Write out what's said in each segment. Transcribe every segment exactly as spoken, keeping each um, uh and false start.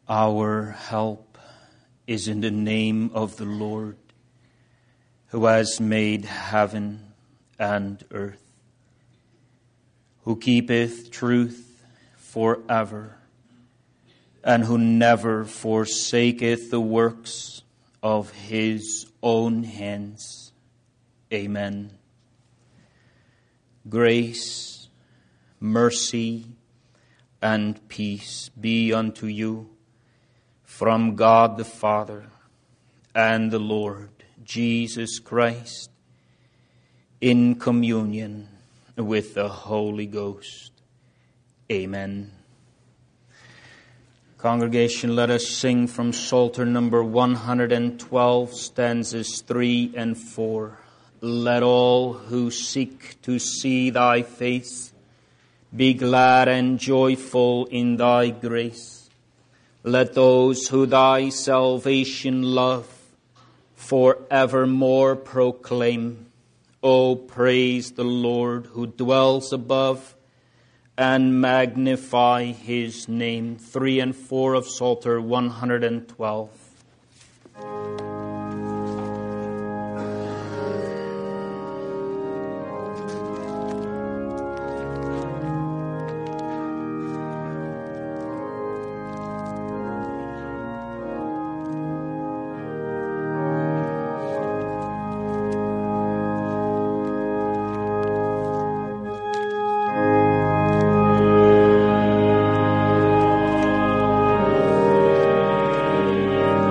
Our help is in the name of the Lord, who has made heaven and earth, who keepeth truth forever, and who never forsaketh the works of his own hands. Amen. Grace, mercy, and peace be unto you from God the Father and the Lord Jesus Christ, in communion with the Holy Ghost. Amen. Congregation, let us sing from Psalter number one hundred twelve, stanzas three and four. Let all who seek to see thy face be glad and joyful in thy grace. Let those who thy salvation love forevermore proclaim, O praise the Lord who dwells above, and magnify his name. Three and four of Psalter one hundred twelve. Thank you.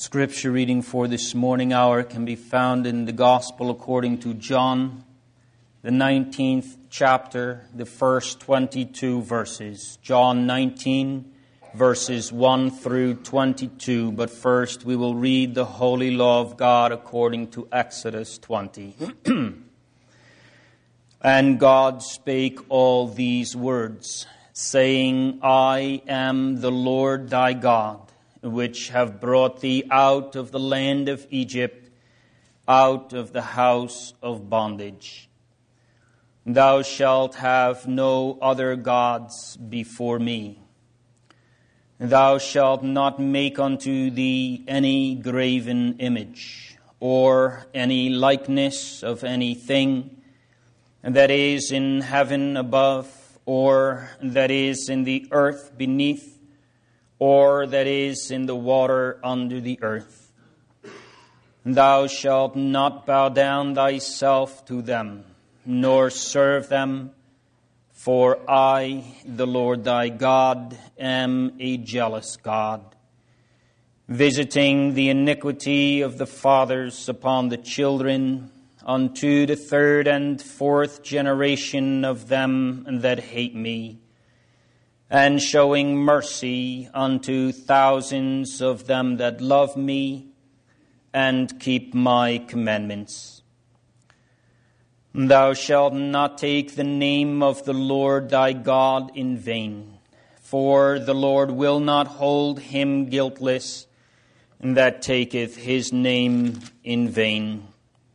Scripture reading for this morning hour can be found in the Gospel according to John, the nineteenth chapter, the first twenty-two verses. John nineteen, verses one through twenty-two. But first we will read the holy law of God according to Exodus twenty. And God spake all these words, saying, I am the Lord thy God, which have brought thee out of the land of Egypt, out of the house of bondage. Thou shalt have no other gods before me. Thou shalt not make unto thee any graven image, or any likeness of anything that is in heaven above, or that is in the earth beneath, or that is in the water under the earth. Thou shalt not bow down thyself to them, nor serve them, for I, the Lord thy God, am a jealous God, visiting the iniquity of the fathers upon the children, unto the third and fourth generation of them that hate me, and showing mercy unto thousands of them that love me and keep my commandments. Thou shalt not take the name of the Lord thy God in vain, for the Lord will not hold him guiltless that taketh his name in vain.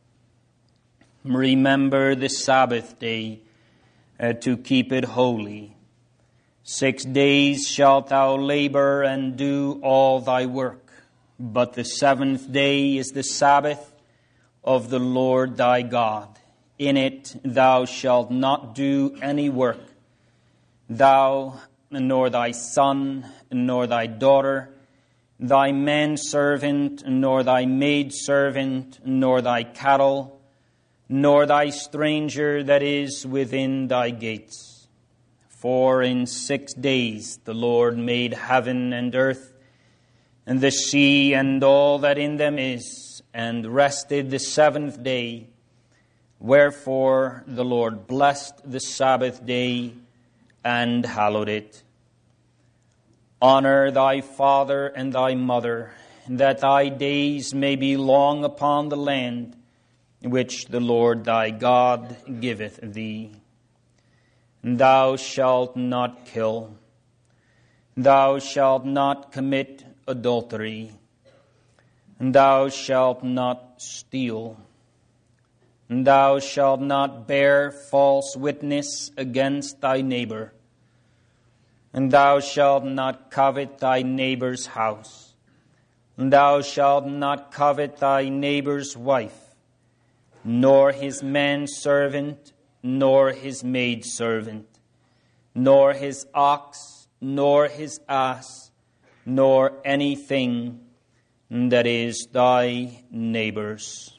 Remember the Sabbath day uh, to keep it holy. Six days shalt thou labor and do all thy work, but the seventh day is the Sabbath of the Lord thy God. In it thou shalt not do any work, thou, nor thy son, nor thy daughter, thy manservant, nor thy maidservant, nor thy cattle, nor thy stranger that is within thy gates. For in six days the Lord made heaven and earth, and the sea and all that in them is, and rested the seventh day. Wherefore the Lord blessed the Sabbath day and hallowed it. Honor thy father and thy mother, that thy days may be long upon the land which the Lord thy God giveth thee. Thou shalt not kill. Thou shalt not commit adultery. Thou shalt not steal. Thou shalt not bear false witness against thy neighbor. And thou shalt not covet thy neighbor's house. And thou shalt not covet thy neighbor's wife, nor his manservant, nor his maidservant, nor his ox, nor his ass, nor anything that is thy neighbor's.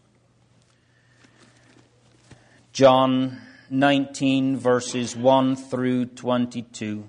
John nineteen, verses one through twenty-two.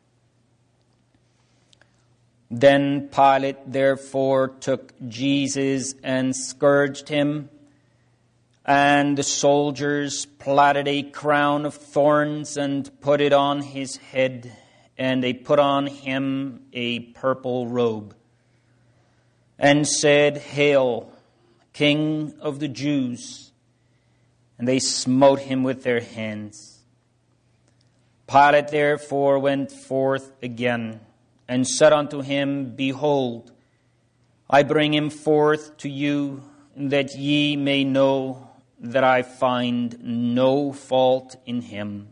Then Pilate therefore took Jesus and scourged him, and the soldiers platted a crown of thorns and put it on his head, and they put on him a purple robe, and said, Hail, King of the Jews! And they smote him with their hands. Pilate therefore went forth again, and said unto him, Behold, I bring him forth to you, that ye may know that I find no fault in him.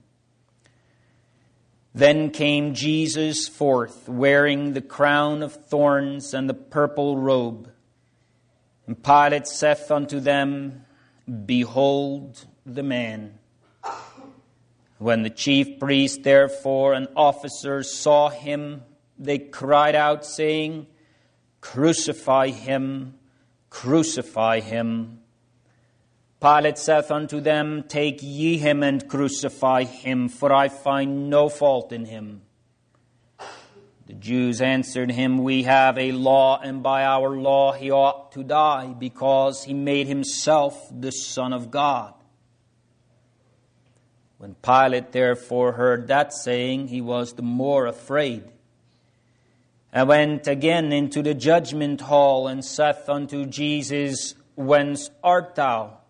Then came Jesus forth, wearing the crown of thorns and the purple robe. And Pilate saith unto them, Behold the man. When the chief priests therefore and officers saw him, they cried out, saying, Crucify him, crucify him. Pilate saith unto them, Take ye him and crucify him, for I find no fault in him. The Jews answered him, "We have a law, and by our law he ought to die, because he made himself the Son of God." When Pilate therefore heard that saying, he was the more afraid, and went again into the judgment hall, and saith unto Jesus, "Whence art thou?"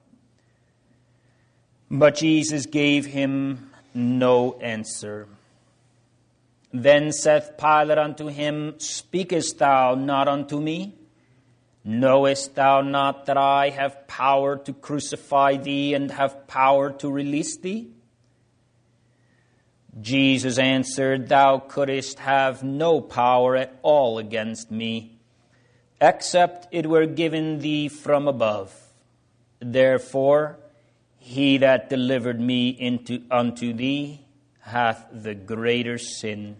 But Jesus gave him no answer. Then saith Pilate unto him, "Speakest thou not unto me? Knowest thou not that I have power to crucify thee, and have power to release thee?" Jesus answered, "Thou couldst have no power at all against me, except it were given thee from above. Therefore, he that delivered me into unto thee hath the greater sin."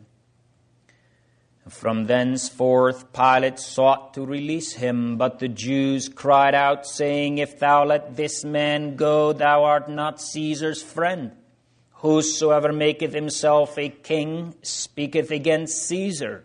From thenceforth Pilate sought to release him, but the Jews cried out, saying, "If thou let this man go, thou art not Caesar's friend. Whosoever maketh himself a king speaketh against Caesar."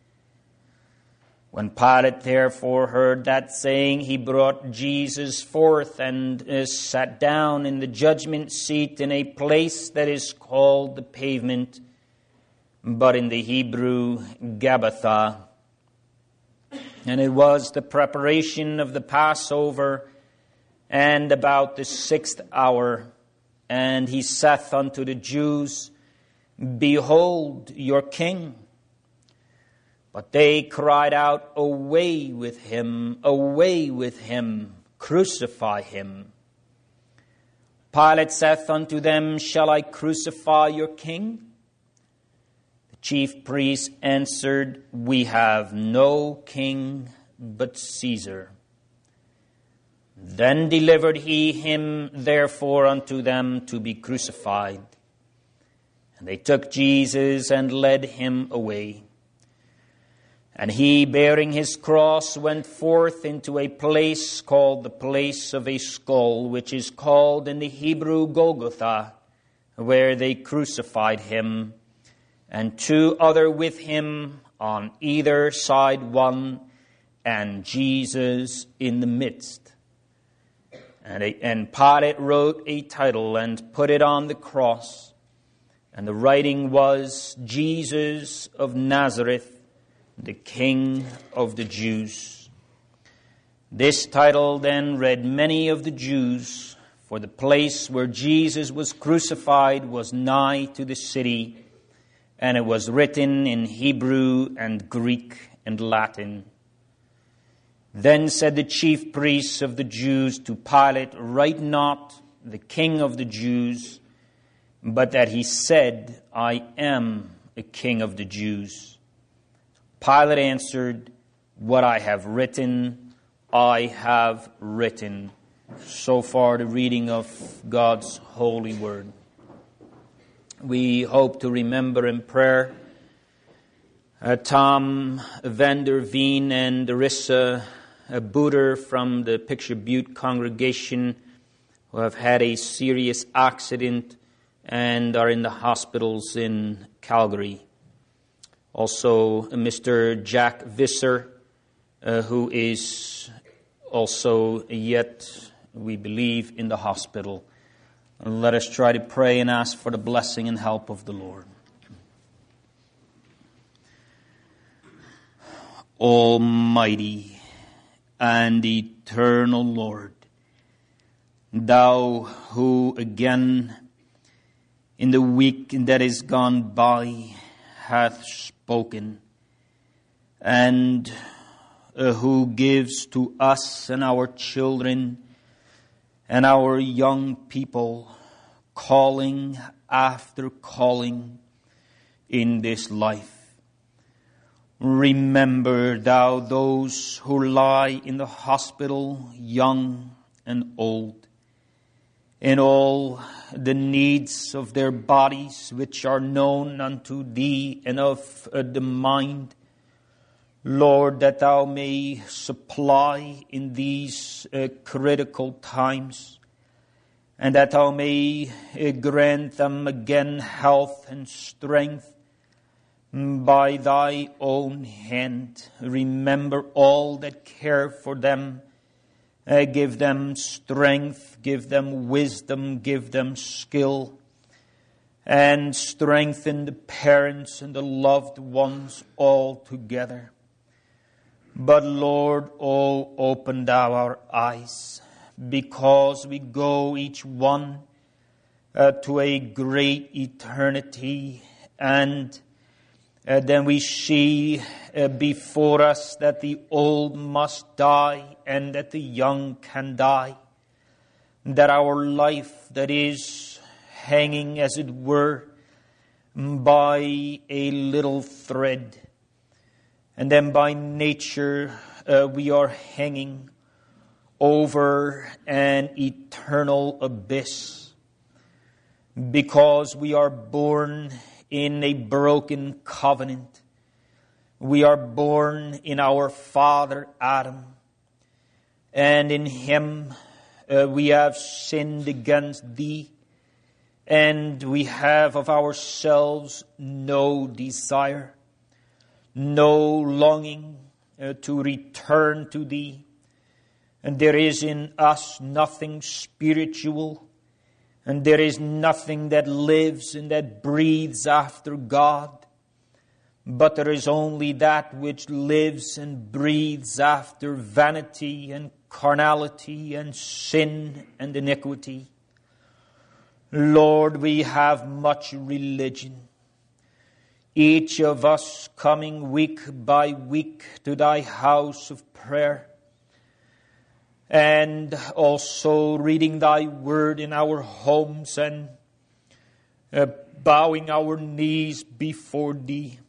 When Pilate therefore heard that saying, he brought Jesus forth, and uh, sat down in the judgment seat in a place that is called the Pavement, but in the Hebrew, Gabbatha. And it was the preparation of the Passover, and about the sixth hour. And he saith unto the Jews, "Behold your king." But they cried out, "Away with him, away with him, crucify him." Pilate saith unto them, "Shall I crucify your king?" The chief priests answered, "We have no king but Caesar." Then delivered he him therefore unto them to be crucified. And they took Jesus and led him away. And he, bearing his cross, went forth into a place called the place of a skull, which is called in the Hebrew Golgotha, where they crucified him, and two other with him, on either side one, and Jesus in the midst. And, a, and Pilate wrote a title and put it on the cross. And the writing was, "Jesus of Nazareth, the King of the Jews." This title then read many of the Jews, for the place where Jesus was crucified was nigh to the city, and it was written in Hebrew and Greek and Latin. Then said the chief priests of the Jews to Pilate, "Write not the King of the Jews, but that he said, I am a King of the Jews." Pilate answered, "What I have written, I have written." So far the reading of God's holy word. We hope to remember in prayer uh, Tom Vander Veen and Arissa uh, Booter from the Picture Butte congregation, who have had a serious accident and are in the hospitals in Calgary. Also, Mister Jack Visser, uh, who is also yet, we believe, in the hospital. Let us try to pray and ask for the blessing and help of the Lord. Almighty and eternal Lord, Thou who again in the week that is gone by hath spoken, and uh, who gives to us and our children and our young people calling after calling in this life. Remember Thou those who lie in the hospital, young and old, in all the needs of their bodies which are known unto Thee, and of uh, the mind. Lord, that Thou may supply in these uh, critical times, and that Thou may uh, grant them again health and strength, by thy own hand. Remember all that care for them. Uh, give them strength, give them wisdom, give them skill, and strengthen the parents and the loved ones all together. But Lord, oh, open thou our eyes, because we go each one uh, to a great eternity, and uh, then we see uh, before us that the old must die and that the young can die, that our life that is hanging, as it were, by a little thread, and then by nature uh, we are hanging over an eternal abyss, because we are born in a broken covenant. We are born in our father Adam, and in him uh, we have sinned against thee, and we have of ourselves no desire, no longing uh, to return to thee. And there is in us nothing spiritual, and there is nothing that lives and that breathes after God, but there is only that which lives and breathes after vanity and carnality and sin and iniquity. Lord, we have much religion, each of us coming week by week to thy house of prayer, and also reading thy word in our homes, and uh, bowing our knees before thee.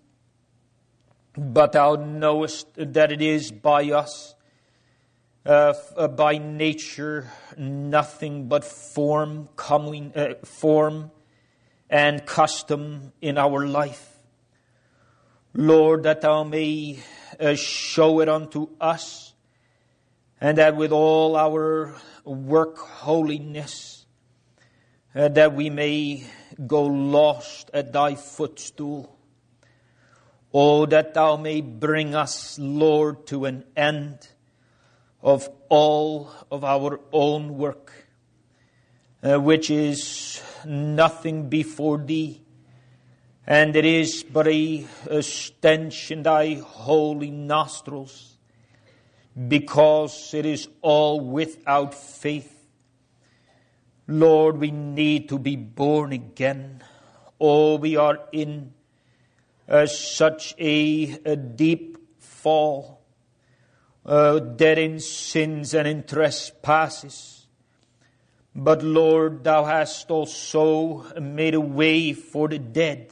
But thou knowest that it is by us, uh, uh, by nature, nothing but form, coming, uh, form and custom in our life. Lord, that thou may uh, show it unto us, and that with all our work holiness, uh, that we may go lost at thy footstool. Oh, that thou may bring us, Lord, to an end of all of our own work, uh, which is nothing before thee, and it is but a, a stench in thy holy nostrils, because it is all without faith. Lord, we need to be born again. Oh, we are in uh, such a, a deep fall, uh, dead in sins and in trespasses. But Lord, thou hast also made a way for the dead.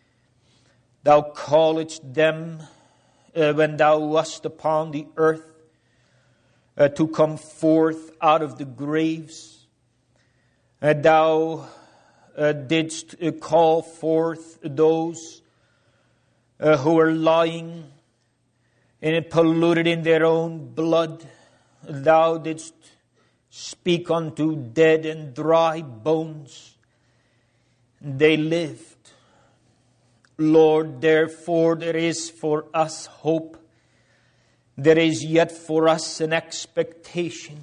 Thou calledst them uh, when thou wast upon the earth, Uh, to come forth out of the graves. Uh, thou uh, didst uh, call forth those uh, who were lying and polluted in their own blood. Thou didst speak unto dead and dry bones. They lived. Lord, therefore there is for us hope. There is yet for us an expectation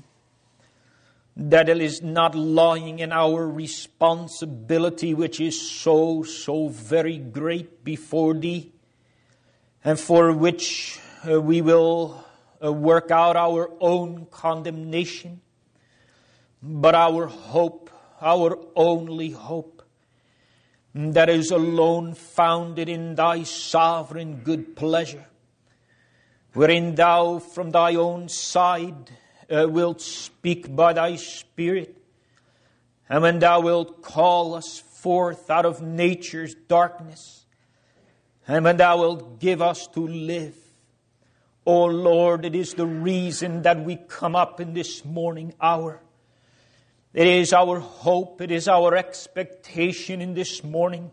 that it is not lying in our responsibility, which is so, so very great before thee, and for which uh, we will uh, work out our own condemnation, but our hope, our only hope, that is alone founded in thy sovereign good pleasure, wherein thou from thy own side uh, wilt speak by thy Spirit, and when thou wilt call us forth out of nature's darkness, and when thou wilt give us to live. O Lord, it is the reason that we come up in this morning hour. It is our hope, it is our expectation in this morning,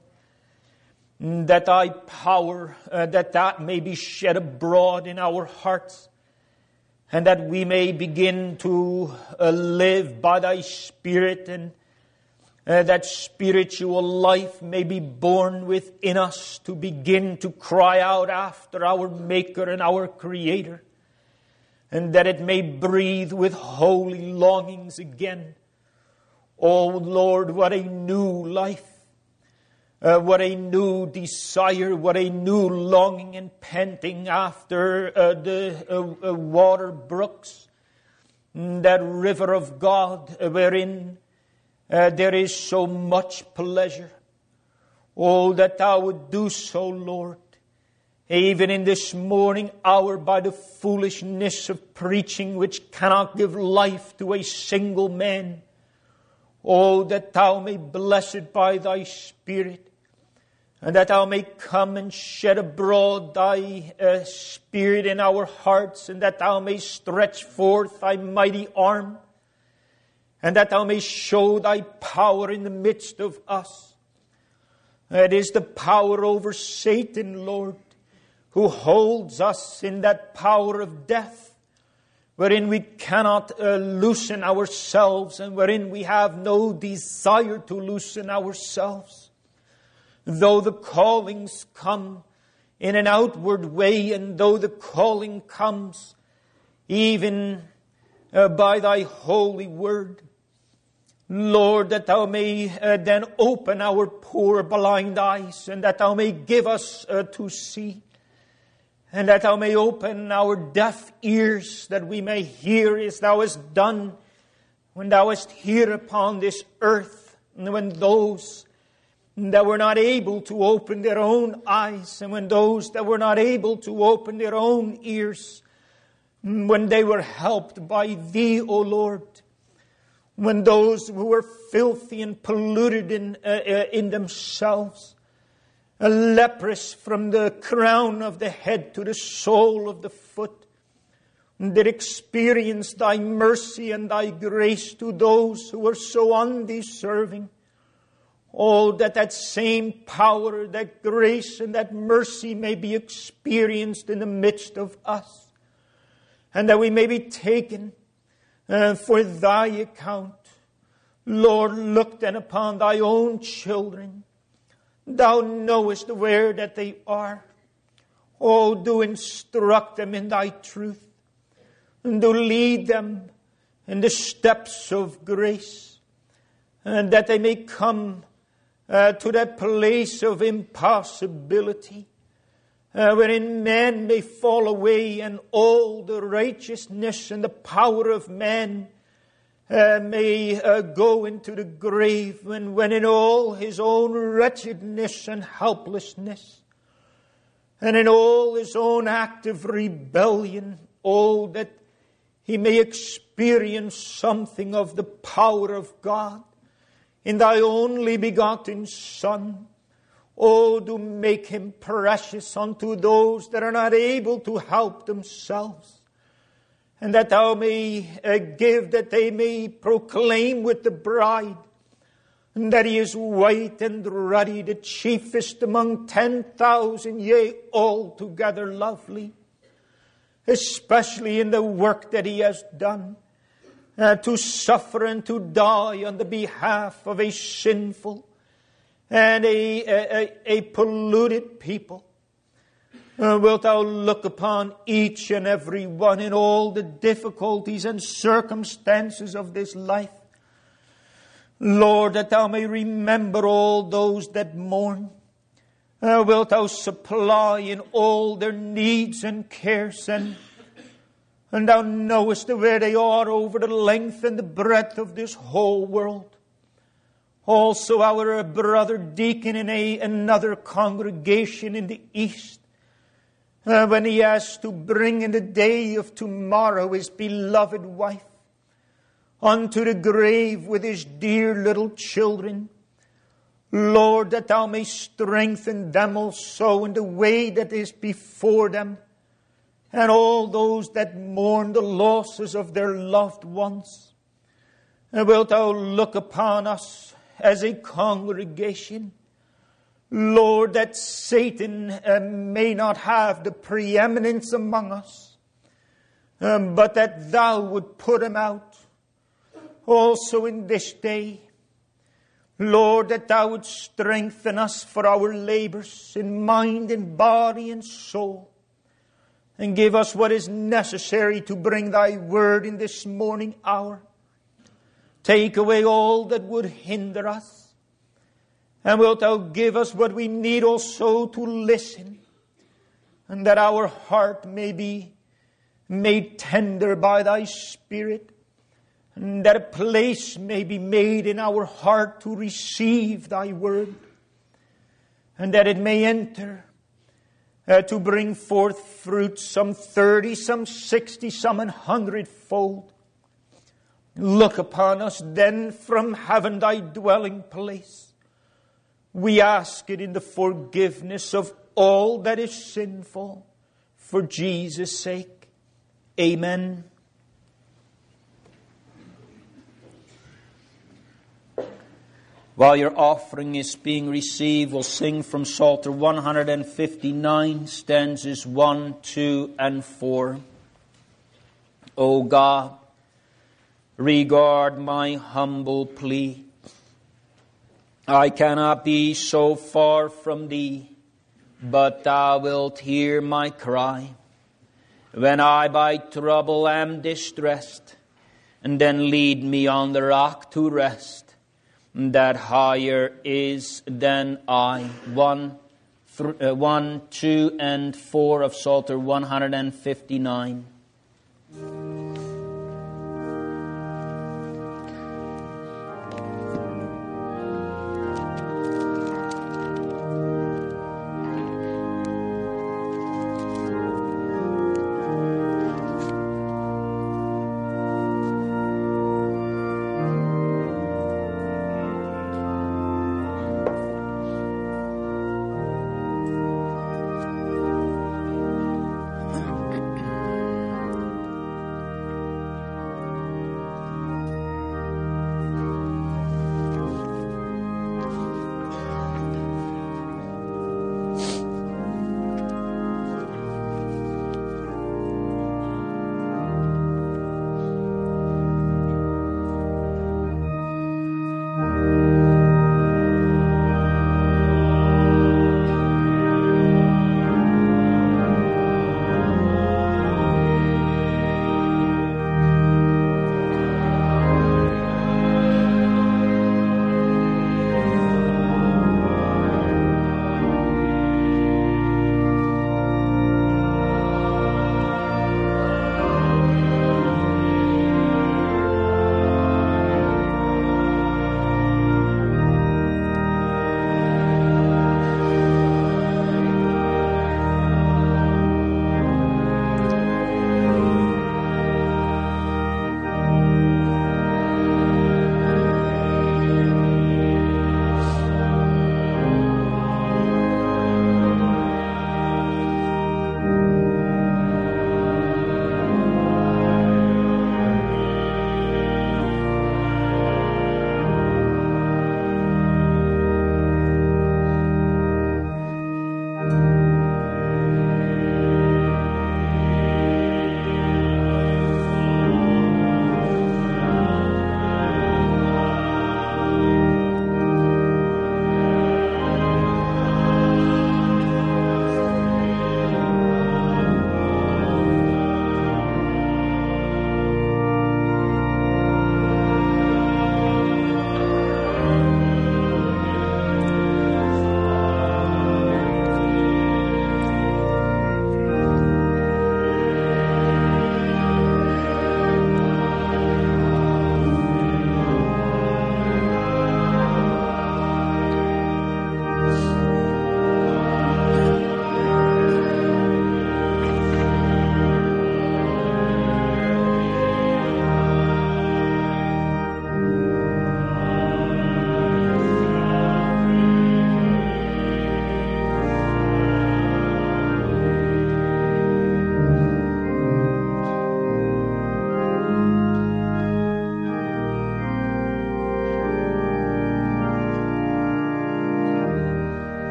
that thy power, uh, that that may be shed abroad in our hearts, and that we may begin to uh, live by thy Spirit, and Uh, that spiritual life may be born within us to begin to cry out after our Maker and our Creator. And that it may breathe with holy longings again. Oh Lord, what a new life. Uh, what a new desire. What a new longing and panting after uh, the uh, uh, water brooks. That river of God uh, wherein Uh, there is so much pleasure. Oh, that thou would do so, Lord. Even in this morning hour, by the foolishness of preaching which cannot give life to a single man. Oh, that thou may bless it by thy Spirit. And that thou may come and shed abroad thy uh, Spirit in our hearts. And that thou may stretch forth thy mighty arm. And that thou may show thy power in the midst of us. It is the power over Satan, Lord, who holds us in that power of death, wherein we cannot uh, loosen ourselves and wherein we have no desire to loosen ourselves. Though the callings come in an outward way, and though the calling comes even uh, by thy holy word, Lord, that thou may uh, then open our poor blind eyes, and that thou may give us uh, to see, and that thou may open our deaf ears, that we may hear as thou hast done when thou hast here upon this earth, and when those that were not able to open their own eyes, and when those that were not able to open their own ears, when they were helped by thee, O Lord. When those who were filthy and polluted in, uh, uh, in themselves, uh, leprous from the crown of the head to the sole of the foot, did experience thy mercy and thy grace to those who were so undeserving. Oh, that that same power, that grace and that mercy may be experienced in the midst of us. And that we may be taken Uh, for thy account. Lord, look then upon thy own children. Thou knowest where that they are. Oh, do instruct them in thy truth. And do lead them in the steps of grace. And that they may come uh, to that place of impossibility. Uh, wherein man may fall away and all the righteousness and the power of man uh, may uh, go into the grave, when, when in all his own wretchedness and helplessness and in all his own active rebellion, oh, that he may experience something of the power of God in thy only begotten Son. Oh, do make him precious unto those that are not able to help themselves. And that thou may uh, give, that they may proclaim with the bride, and that he is white and ruddy, the chiefest among ten thousand, yea, altogether lovely. Especially in the work that he has done, uh, to suffer and to die on the behalf of a sinful and a, a, a polluted people. Uh, wilt thou look upon each and every one in all the difficulties and circumstances of this life. Lord, that thou may remember all those that mourn. Uh, wilt thou supply in all their needs and cares, and, and thou knowest where they are over the length and the breadth of this whole world. Also our brother deacon in a, another congregation in the east, uh, when he has to bring in the day of tomorrow his beloved wife unto the grave with his dear little children. Lord, that thou may strengthen them also in the way that is before them, and all those that mourn the losses of their loved ones. And wilt thou look upon us as a congregation, Lord, that Satan uh, may not have the preeminence among us, um, but that thou would put him out also in this day. Lord, that thou would strengthen us for our labors in mind and body and soul, and give us what is necessary to bring thy word in this morning hour. Take away all that would hinder us, and wilt thou give us what we need also to listen, and that our heart may be made tender by thy Spirit, and that a place may be made in our heart to receive thy word, and that it may enter uh, to bring forth fruit, some thirty, some sixty, some an hundredfold. Look upon us then from heaven, thy dwelling place. We ask it in the forgiveness of all that is sinful, for Jesus' sake. Amen. While your offering is being received, we'll sing from Psalter one fifty-nine, stanzas one, two, and four. O God, regard my humble plea. I cannot be so far from thee, but thou wilt hear my cry. When I by trouble am distressed, and then lead me on the rock to rest, that higher is than I. One, th- uh, one, two, and four of Psalter one fifty-nine.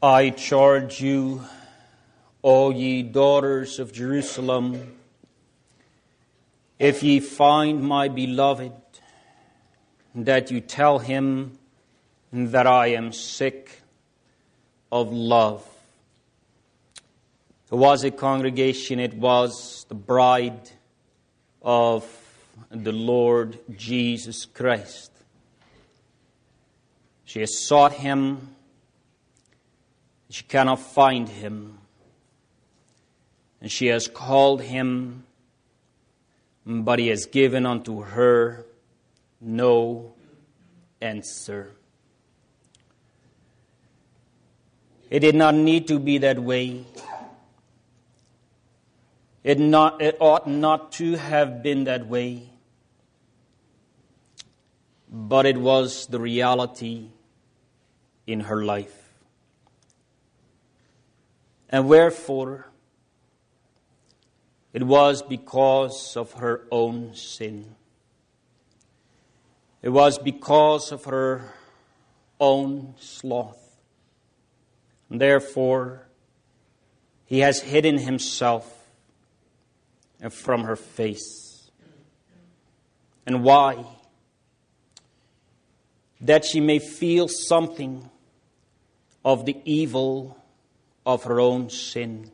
I charge you, O ye daughters of Jerusalem, if ye find my beloved, that you tell him that I am sick of love. It was a congregation, it was the bride of the Lord Jesus Christ. She has sought him, she cannot find him, and she has called him, but he has given unto her no answer. It did not need to be that way. It not it ought not to have been that way. But it was the reality in her life. And wherefore? It was because of her own sin. It was because of her own sloth. And therefore, he has hidden himself from her face. And why? That she may feel something of the evil of her own sin.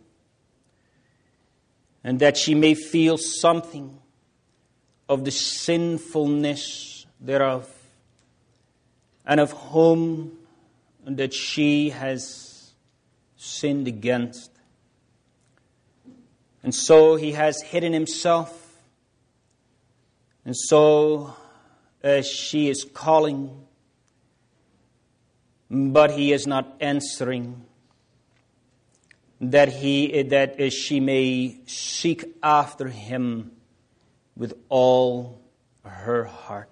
And that she may feel something of the sinfulness thereof, and of whom that she has sinned against. And so he has hidden himself. And so as she is calling, but he is not answering, that he that she may seek after him with all her heart.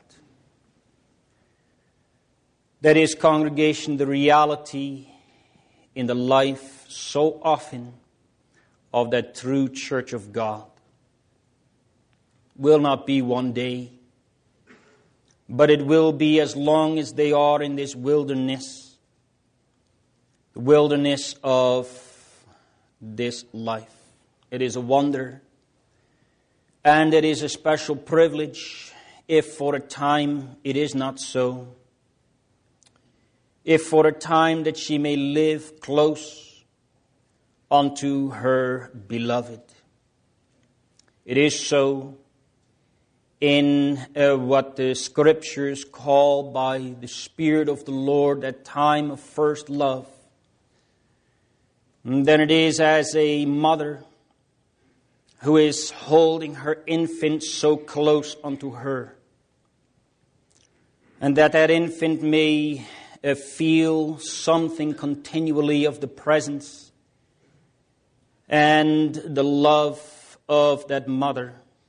That is, congregation, the reality in the life so often of that true church of God. Will not be one day, but it will be as long as they are in this wilderness, the wilderness of this life. It is a wonder, and it is a special privilege if for a time it is not so. If for a time that she may live close unto her beloved. It is so in uh, what the Scriptures call by the Spirit of the Lord that time of first love. And then it is as a mother who is holding her infant so close unto her. And that that infant may uh, feel something continually of the presence and the love of that mother.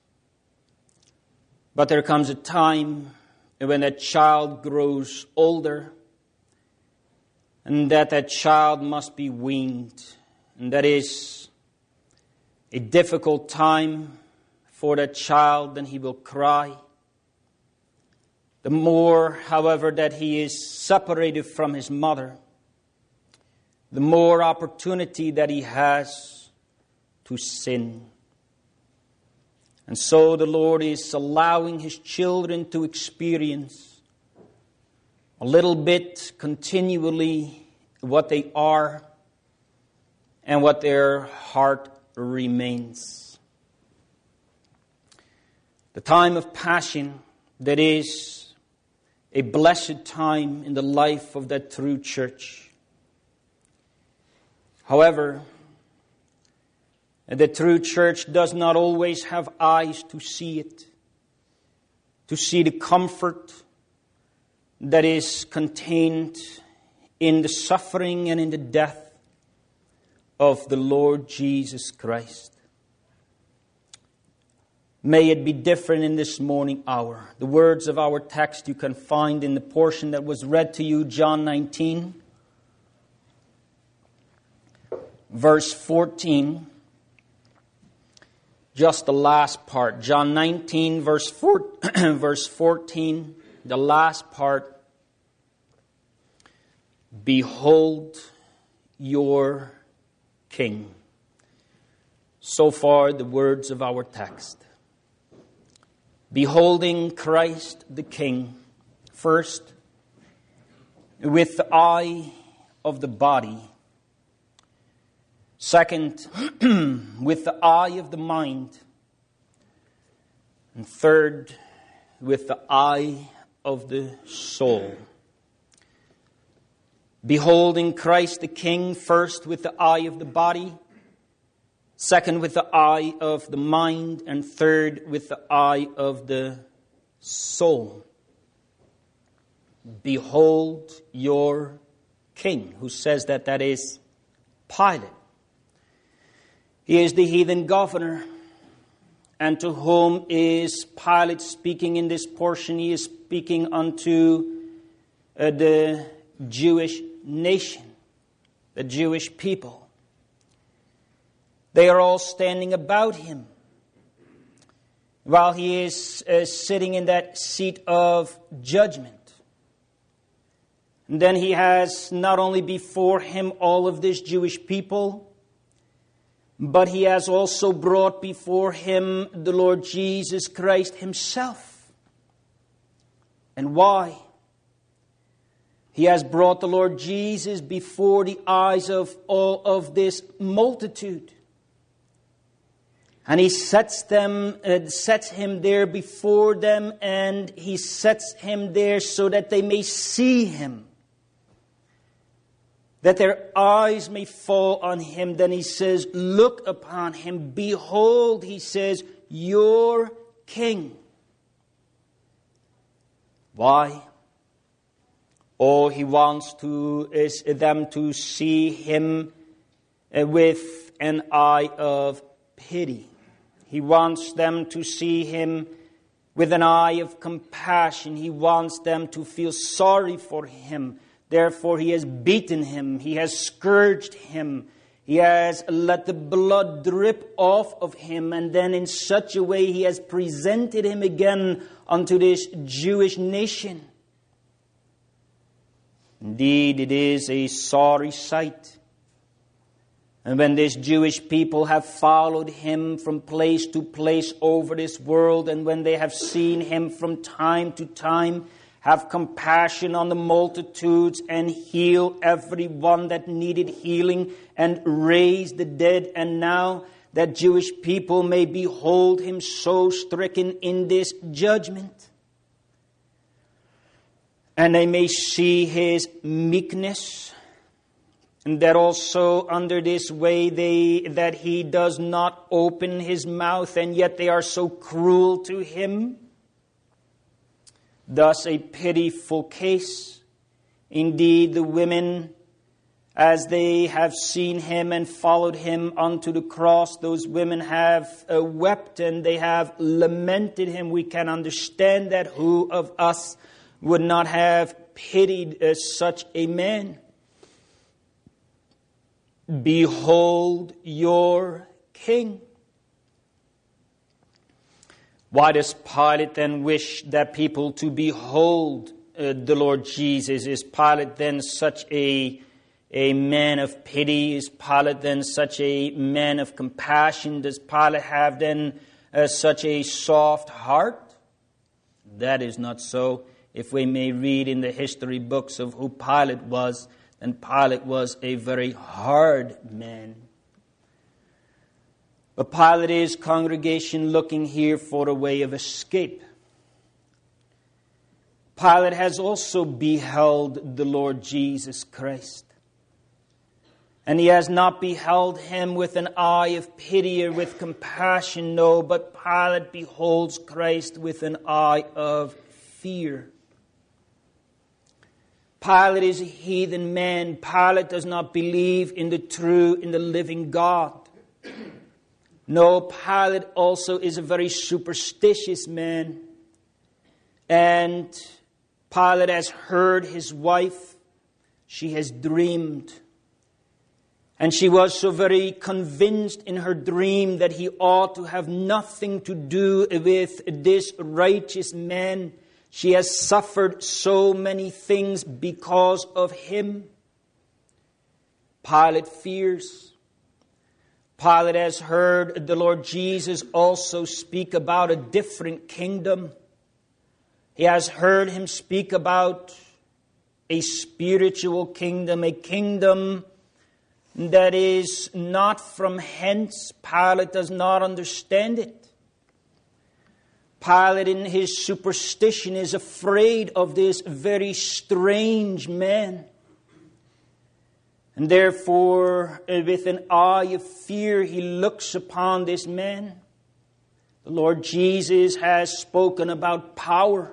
But there comes a time when that child grows older, and that that child must be weaned. And that is a difficult time for that child, and he will cry. The more, however, that he is separated from his mother, the more opportunity that he has to sin. And so the Lord is allowing his children to experience a little bit continually what they are and what their heart remains. The time of passion, that is a blessed time in the life of that true church. However, the true church does not always have eyes to see it, to see the comfort that is contained in the suffering and in the death of the Lord Jesus Christ. May it be different in this morning hour. The words of our text you can find in the portion that was read to you, John nineteen, verse fourteen. Just the last part. John nineteen, verse four, verse fourteen, the last part. Behold, your King. So far, the words of our text. Beholding Christ the King, first, with the eye of the body. Second, with the eye of the mind. And third, with the eye of the soul. Beholding Christ the King, first with the eye of the body, second with the eye of the mind, and third with the eye of the soul. Behold your King. Who says that? That is Pilate. He is the heathen governor. And to whom is Pilate speaking in this portion? He is speaking unto uh, the Jewish nation, the Jewish people. They are all standing about him while he is uh, sitting in that seat of judgment. And then he has not only before him all of this Jewish people, but he has also brought before him the Lord Jesus Christ himself. And why? He has brought the Lord Jesus before the eyes of all of this multitude. And he sets them, uh, sets him there before them, and he sets him there so that they may see him. That their eyes may fall on him. Then he says, look upon him. Behold, he says, your King. Why? Oh, he wants to is them to see him with an eye of pity. He wants them to see him with an eye of compassion. He wants them to feel sorry for him. Therefore, he has beaten him. He has scourged him. He has let the blood drip off of him. And then in such a way, he has presented him again unto this Jewish nation. Indeed, it is a sorry sight. And when these Jewish people have followed him from place to place over this world, and when they have seen him from time to time, have compassion on the multitudes and heal everyone that needed healing and raise the dead. And now that Jewish people may behold him so stricken in this judgment. And they may see his meekness. And that also under this way they that he does not open his mouth, and yet they are so cruel to him. Thus a pitiful case. Indeed, the women, as they have seen him and followed him unto the cross, those women have uh, wept and they have lamented him. We can understand that. Who of us would not have pitied uh, such a man? Behold your King. Why does Pilate then wish that people to behold uh, the Lord Jesus? Is Pilate then such a, a man of pity? Is Pilate then such a man of compassion? Does Pilate have then uh, such a soft heart? That is not so. If we may read in the history books of who Pilate was, then Pilate was a very hard man. But Pilate is, congregation, looking here for a way of escape. Pilate has also beheld the Lord Jesus Christ. And he has not beheld him with an eye of pity or with compassion, no, but Pilate beholds Christ with an eye of fear. Pilate is a heathen man. Pilate does not believe in the true, in the living God. No, Pilate also is a very superstitious man. And Pilate has heard his wife. She has dreamed. And she was so very convinced in her dream that he ought to have nothing to do with this righteous man. She has suffered so many things because of him. Pilate fears. Pilate has heard the Lord Jesus also speak about a different kingdom. He has heard him speak about a spiritual kingdom, a kingdom that is not from hence. Pilate does not understand it. Pilate, in his superstition, is afraid of this very strange man. And therefore, with an eye of fear, he looks upon this man. The Lord Jesus has spoken about power.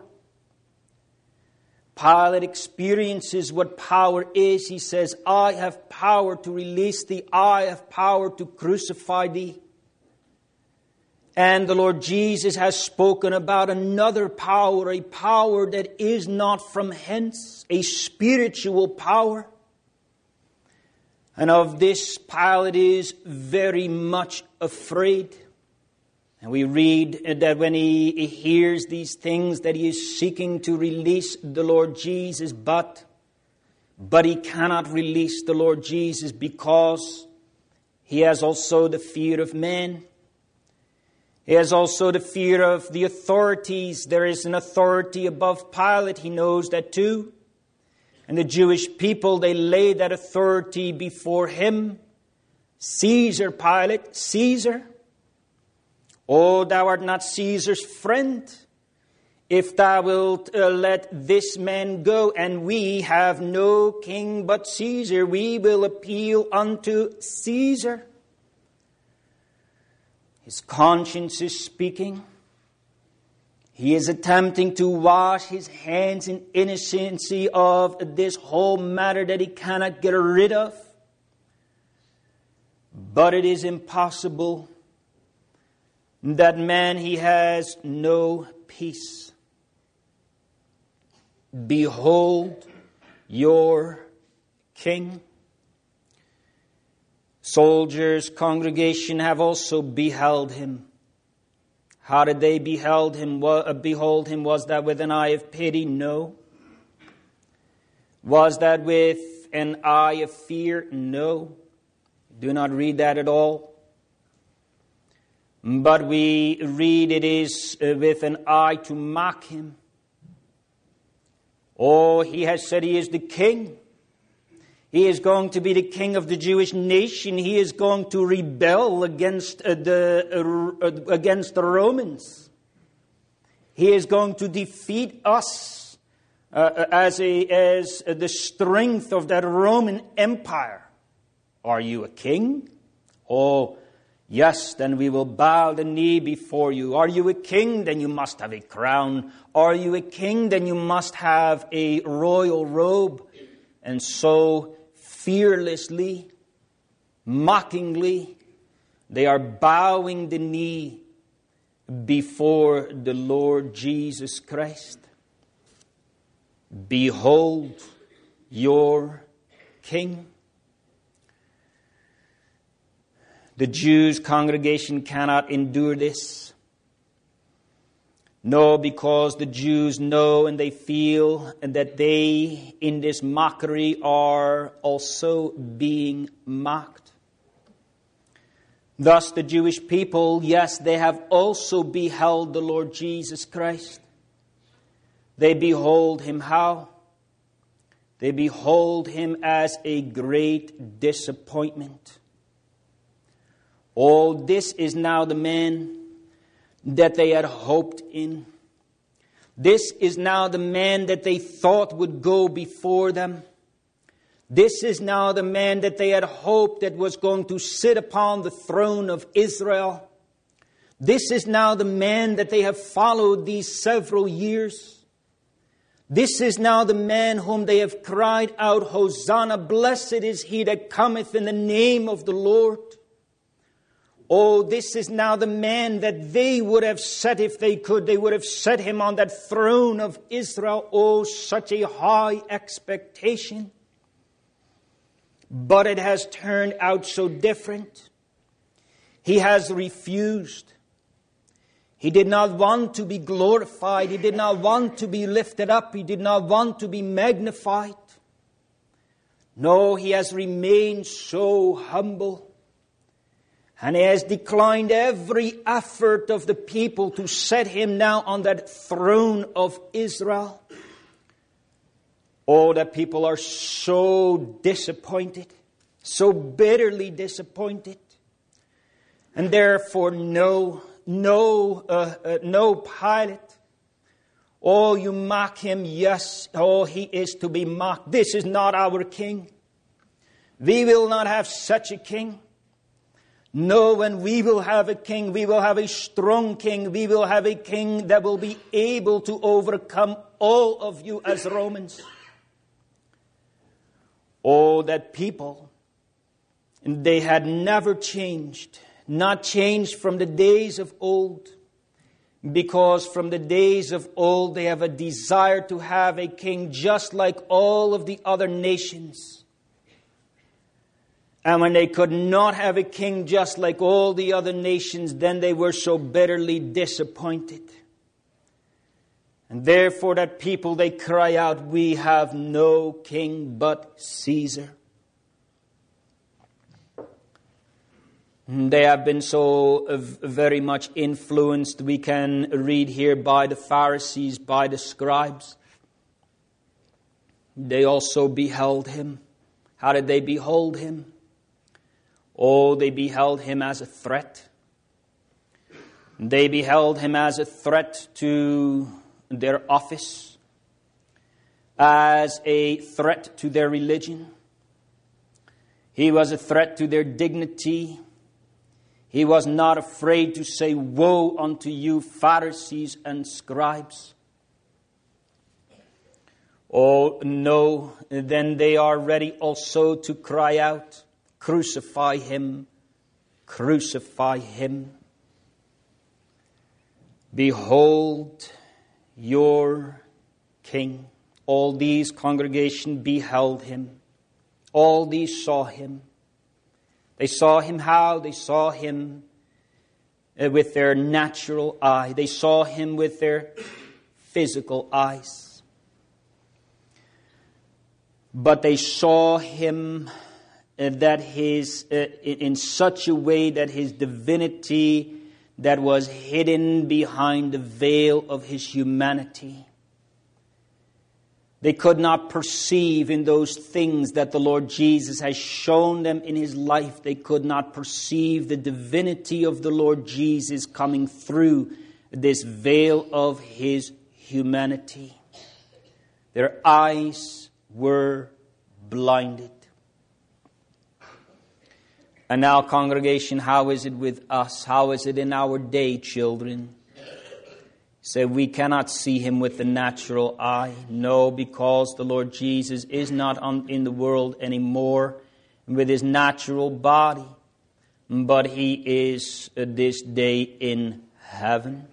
Pilate experiences what power is. He says, I have power to release thee. I have power to crucify thee. And the Lord Jesus has spoken about another power, a power that is not from hence, a spiritual power. And of this Pilate is very much afraid. And we read that when he hears these things, that he is seeking to release the Lord Jesus, but, but he cannot release the Lord Jesus because he has also the fear of men. He has also the fear of the authorities. There is an authority above Pilate. He knows that too. And the Jewish people, they lay that authority before him. Caesar, Pilate, Caesar. Oh, thou art not Caesar's friend, if thou wilt uh, let this man go, and we have no king but Caesar. We will appeal unto Caesar. His conscience is speaking. He is attempting to wash his hands in innocency of this whole matter that he cannot get rid of. But it is impossible. That man, he has no peace. Behold your king. Soldiers, congregation have also beheld him. How did they beheld him? Behold him? Was that with an eye of pity? No. Was that with an eye of fear? No. Do not read that at all. But we read it is with an eye to mock him. Oh, he has said he is the king. He is going to be the king of the Jewish nation. He is going to rebel against the uh, against the Romans. He is going to defeat us uh, as a as the strength of that Roman Empire. Are you a king? Oh, yes, then we will bow the knee before you. Are you a king? Then you must have a crown. Are you a king? Then you must have a royal robe. And so fearlessly, mockingly, they are bowing the knee before the Lord Jesus Christ. Behold your king. The Jews' congregation cannot endure this. No, because the Jews know and they feel that they, in this mockery, are also being mocked. Thus the Jewish people, yes, they have also beheld the Lord Jesus Christ. They behold him how? They behold him as a great disappointment. Oh, this is now the man that they had hoped in. This is now the man that they thought would go before them. This is now the man that they had hoped that was going to sit upon the throne of Israel. This is now the man that they have followed these several years. This is now the man whom they have cried out, Hosanna, blessed is he that cometh in the name of the Lord. Oh, this is now the man that they would have set if they could. They would have set him on that throne of Israel. Oh, such a high expectation. But it has turned out so different. He has refused. He did not want to be glorified. He did not want to be lifted up. He did not want to be magnified. No, he has remained so humble. And he has declined every effort of the people to set him now on that throne of Israel. Oh, that people are so disappointed, so bitterly disappointed. And therefore, no, no, uh, uh, no Pilate. Oh, you mock him, yes. Oh, he is to be mocked. This is not our king. We will not have such a king. No, when we will have a king, we will have a strong king. We will have a king that will be able to overcome all of you as Romans. Oh, that people, they had never changed. Not changed from the days of old. Because from the days of old, they have a desire to have a king just like all of the other nations. And when they could not have a king just like all the other nations, then they were so bitterly disappointed. And therefore that people, they cry out, we have no king but Caesar. And they have been so uh, very much influenced, we can read here, by the Pharisees, by the scribes. They also beheld him. How did they behold him? Oh, they beheld him as a threat. They beheld him as a threat to their office, as a threat to their religion. He was a threat to their dignity. He was not afraid to say, woe unto you, Pharisees and scribes. Oh, no, then they are ready also to cry out, crucify him, crucify him. Behold your king. All these congregation beheld him. All these saw him. They saw him how? They saw him with their natural eye. They saw him with their physical eyes. But they saw him that his uh, in such a way that his divinity that was hidden behind the veil of his humanity. They could not perceive in those things that the Lord Jesus has shown them in his life. They could not perceive the divinity of the Lord Jesus coming through this veil of his humanity. Their eyes were blinded. And now, congregation, how is it with us? How is it in our day, children? Say, we cannot see him with the natural eye. No, because the Lord Jesus is not on, in the world anymore with his natural body. But he is uh, this day in heaven.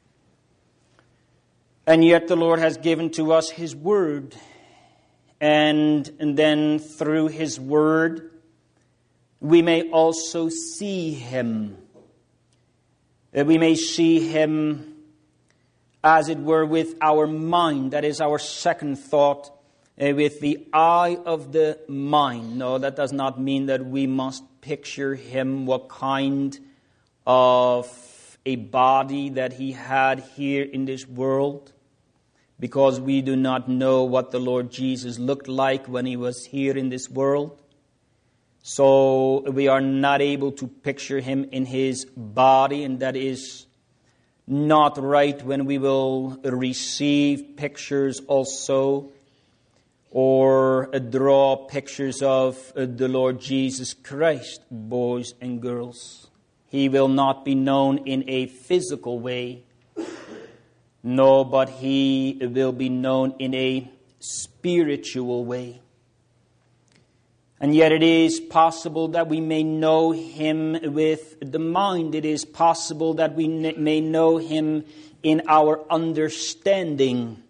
And yet the Lord has given to us his word. And, and then through his word, we may also see him. Uh, we may see him, as it were, with our mind. That is our second thought, uh, with the eye of the mind. No, that does not mean that we must picture him, what kind of a body that he had here in this world, because we do not know what the Lord Jesus looked like when he was here in this world. So we are not able to picture him in his body, and that is not right when we will receive pictures also, or draw pictures of the Lord Jesus Christ, boys and girls. He will not be known in a physical way. No, but he will be known in a spiritual way. And yet it is possible that we may know him with the mind. It is possible that we may know him in our understanding.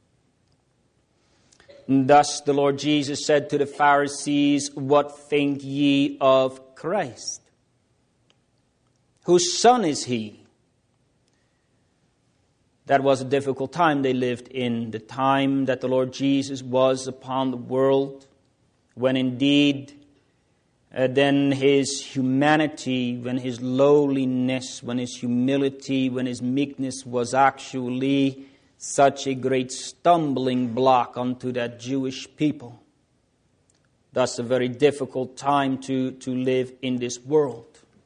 And thus the Lord Jesus said to the Pharisees, what think ye of Christ? Whose son is he? That was a difficult time they lived in, the time that the Lord Jesus was upon the world. when indeed uh, then his humanity, when his lowliness, when his humility, when his meekness was actually such a great stumbling block unto that Jewish people. Thus a very difficult time to, to live in this world.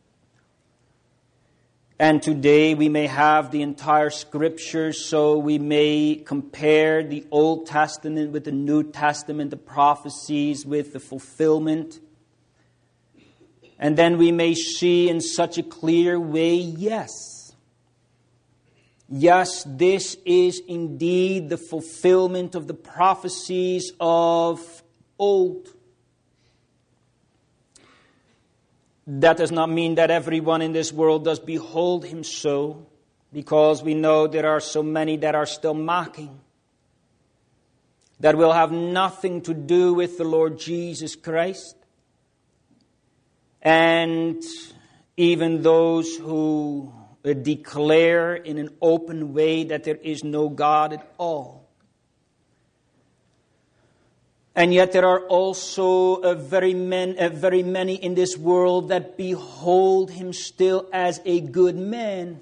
And today we may have the entire Scripture, so we may compare the Old Testament with the New Testament, the prophecies with the fulfillment. And then we may see in such a clear way, yes. Yes, this is indeed the fulfillment of the prophecies of old. That does not mean that everyone in this world does behold him so, because we know there are so many that are still mocking, that will have nothing to do with the Lord Jesus Christ. And even those who declare in an open way that there is no God at all. And yet there are also uh, very, men, uh, very many in this world that behold him still as a good man.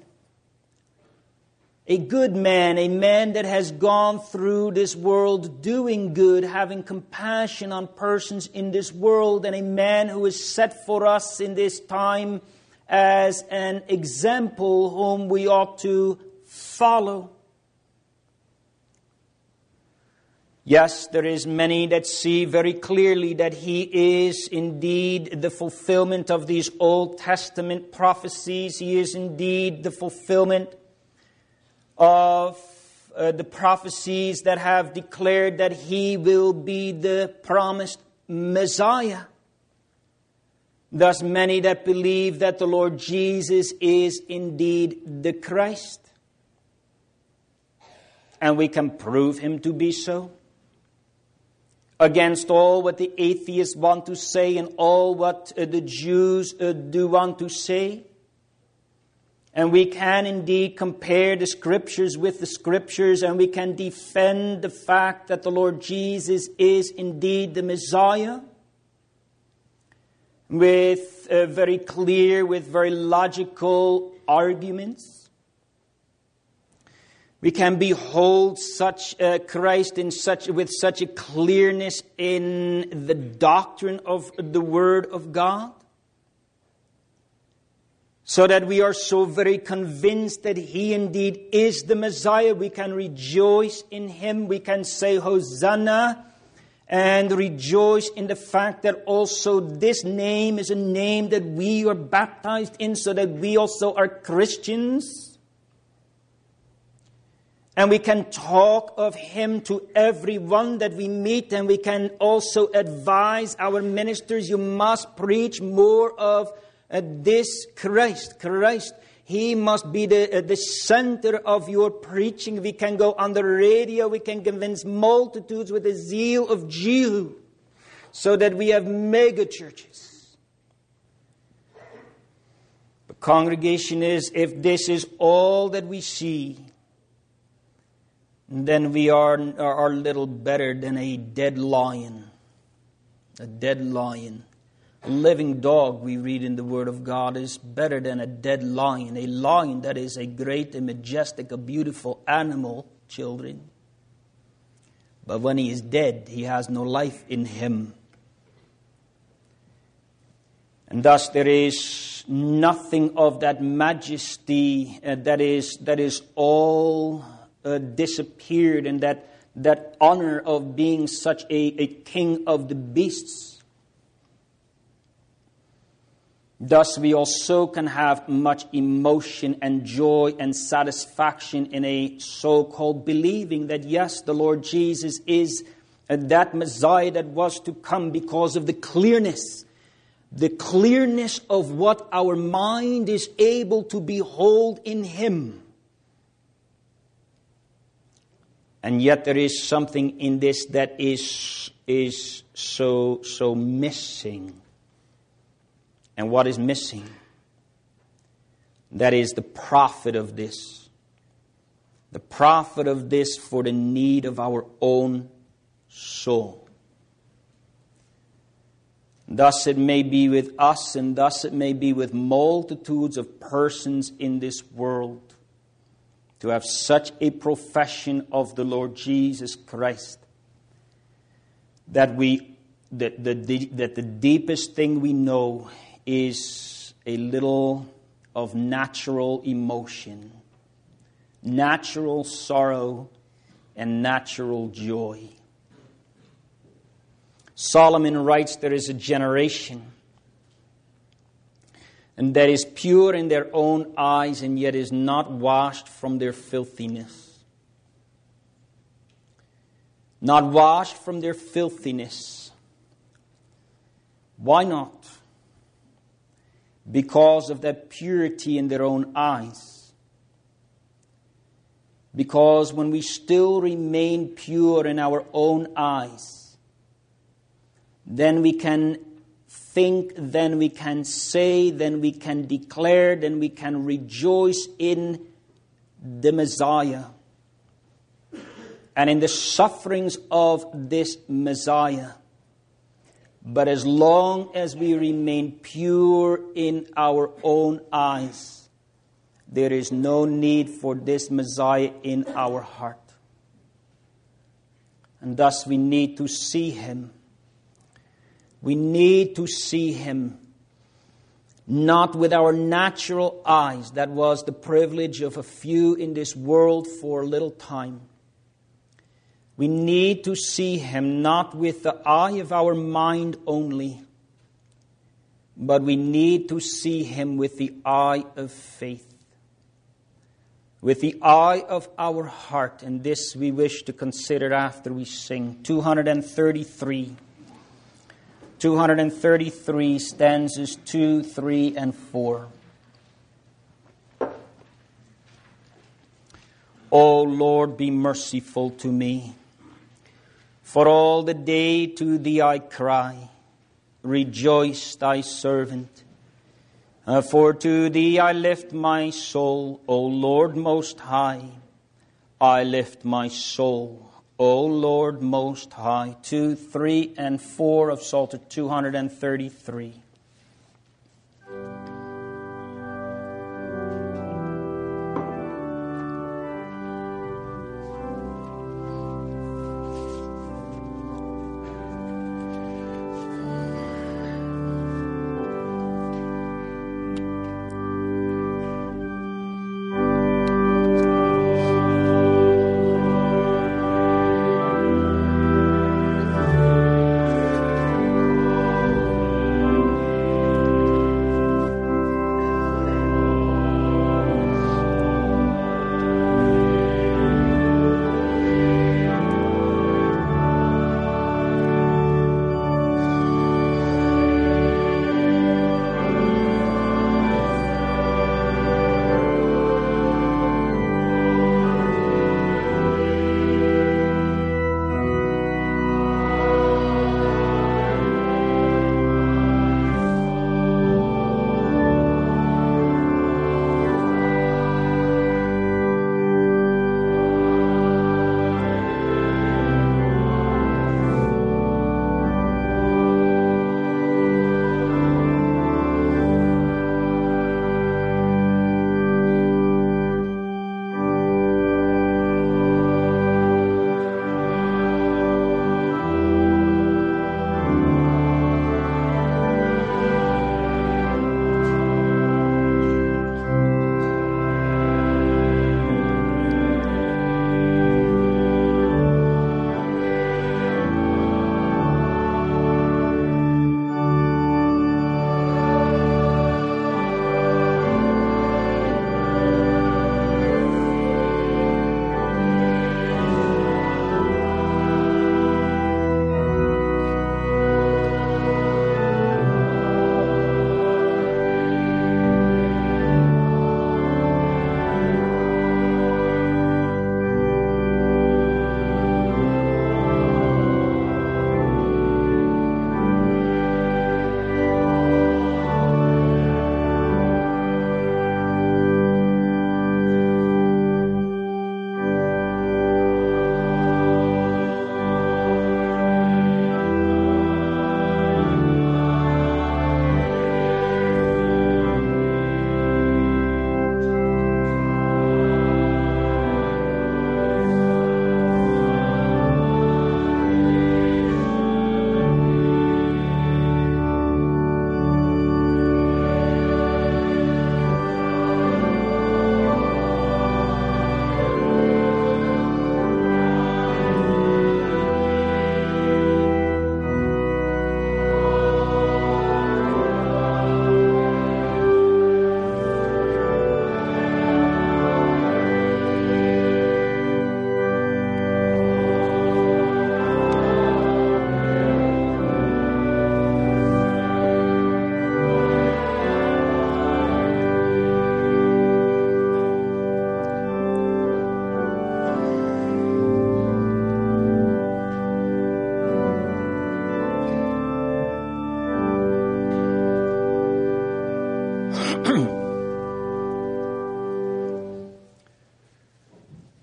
A good man, a man that has gone through this world doing good, having compassion on persons in this world, and a man who is set for us in this time as an example whom we ought to follow. Yes, there is many that see very clearly that he is indeed the fulfillment of these Old Testament prophecies. He is indeed the fulfillment of uh, the prophecies that have declared that he will be the promised Messiah. Thus many that believe that the Lord Jesus is indeed the Christ. And we can prove him to be so. Against all what the atheists want to say and all what uh, the Jews uh, do want to say. And we can indeed compare the Scriptures with the Scriptures, and we can defend the fact that the Lord Jesus is indeed the Messiah with uh, very clear, with very logical arguments. We can behold such uh, Christ in such with such a clearness in the doctrine of the Word of God, so that we are so very convinced that he indeed is the Messiah. We can rejoice in him. We can say Hosanna and rejoice in the fact that also this name is a name that we are baptized in, so that we also are Christians. And we can talk of him to everyone that we meet, and we can also advise our ministers, you must preach more of uh, this Christ. Christ, he must be the, uh, the center of your preaching. We can go on the radio, we can convince multitudes with the zeal of Jehu, so that we have mega churches. The congregation is, if this is all that we see, then we are, are little better than a dead lion. A dead lion. A living dog, we read in the Word of God, is better than a dead lion. A lion that is a great, a majestic, a beautiful animal, children. But when he is dead, he has no life in him. And thus there is nothing of that majesty uh, that is that is all Uh, disappeared, and that, that honor of being such a, a king of the beasts. Thus we also can have much emotion and joy and satisfaction in a so-called believing that yes, the Lord Jesus is uh, that Messiah that was to come, because of the clearness, the clearness of what our mind is able to behold in him. And yet there is something in this that is, is so, so missing. And what is missing? That is the profit of this. The profit of this for the need of our own soul. Thus it may be with us, and thus it may be with multitudes of persons in this world, to have such a profession of the Lord Jesus Christ that we that the, that the deepest thing we know is a little of natural emotion, natural sorrow, and natural joy. Solomon writes, there is a generation, and that is pure in their own eyes, and yet is not washed from their filthiness. Not washed from their filthiness. Why not? Because of that purity in their own eyes. Because when we still remain pure in our own eyes, then we can think, then we can say, then we can declare, then we can rejoice in the Messiah and in the sufferings of this Messiah. But as long as we remain pure in our own eyes, there is no need for this Messiah in our heart. And thus we need to see Him. We need to see Him, not with our natural eyes. That was the privilege of a few in this world for a little time. We need to see Him not with the eye of our mind only, but we need to see Him with the eye of faith, with the eye of our heart. And this we wish to consider after we sing two thirty-three. two thirty-three, stanzas two, three, and four. O Lord, be merciful to me, for all the day to Thee I cry. Rejoice, Thy servant, uh, for to Thee I lift my soul, O Lord Most High. I lift my soul, O Lord Most High. Two, three, and four of Psalter two thirty-three.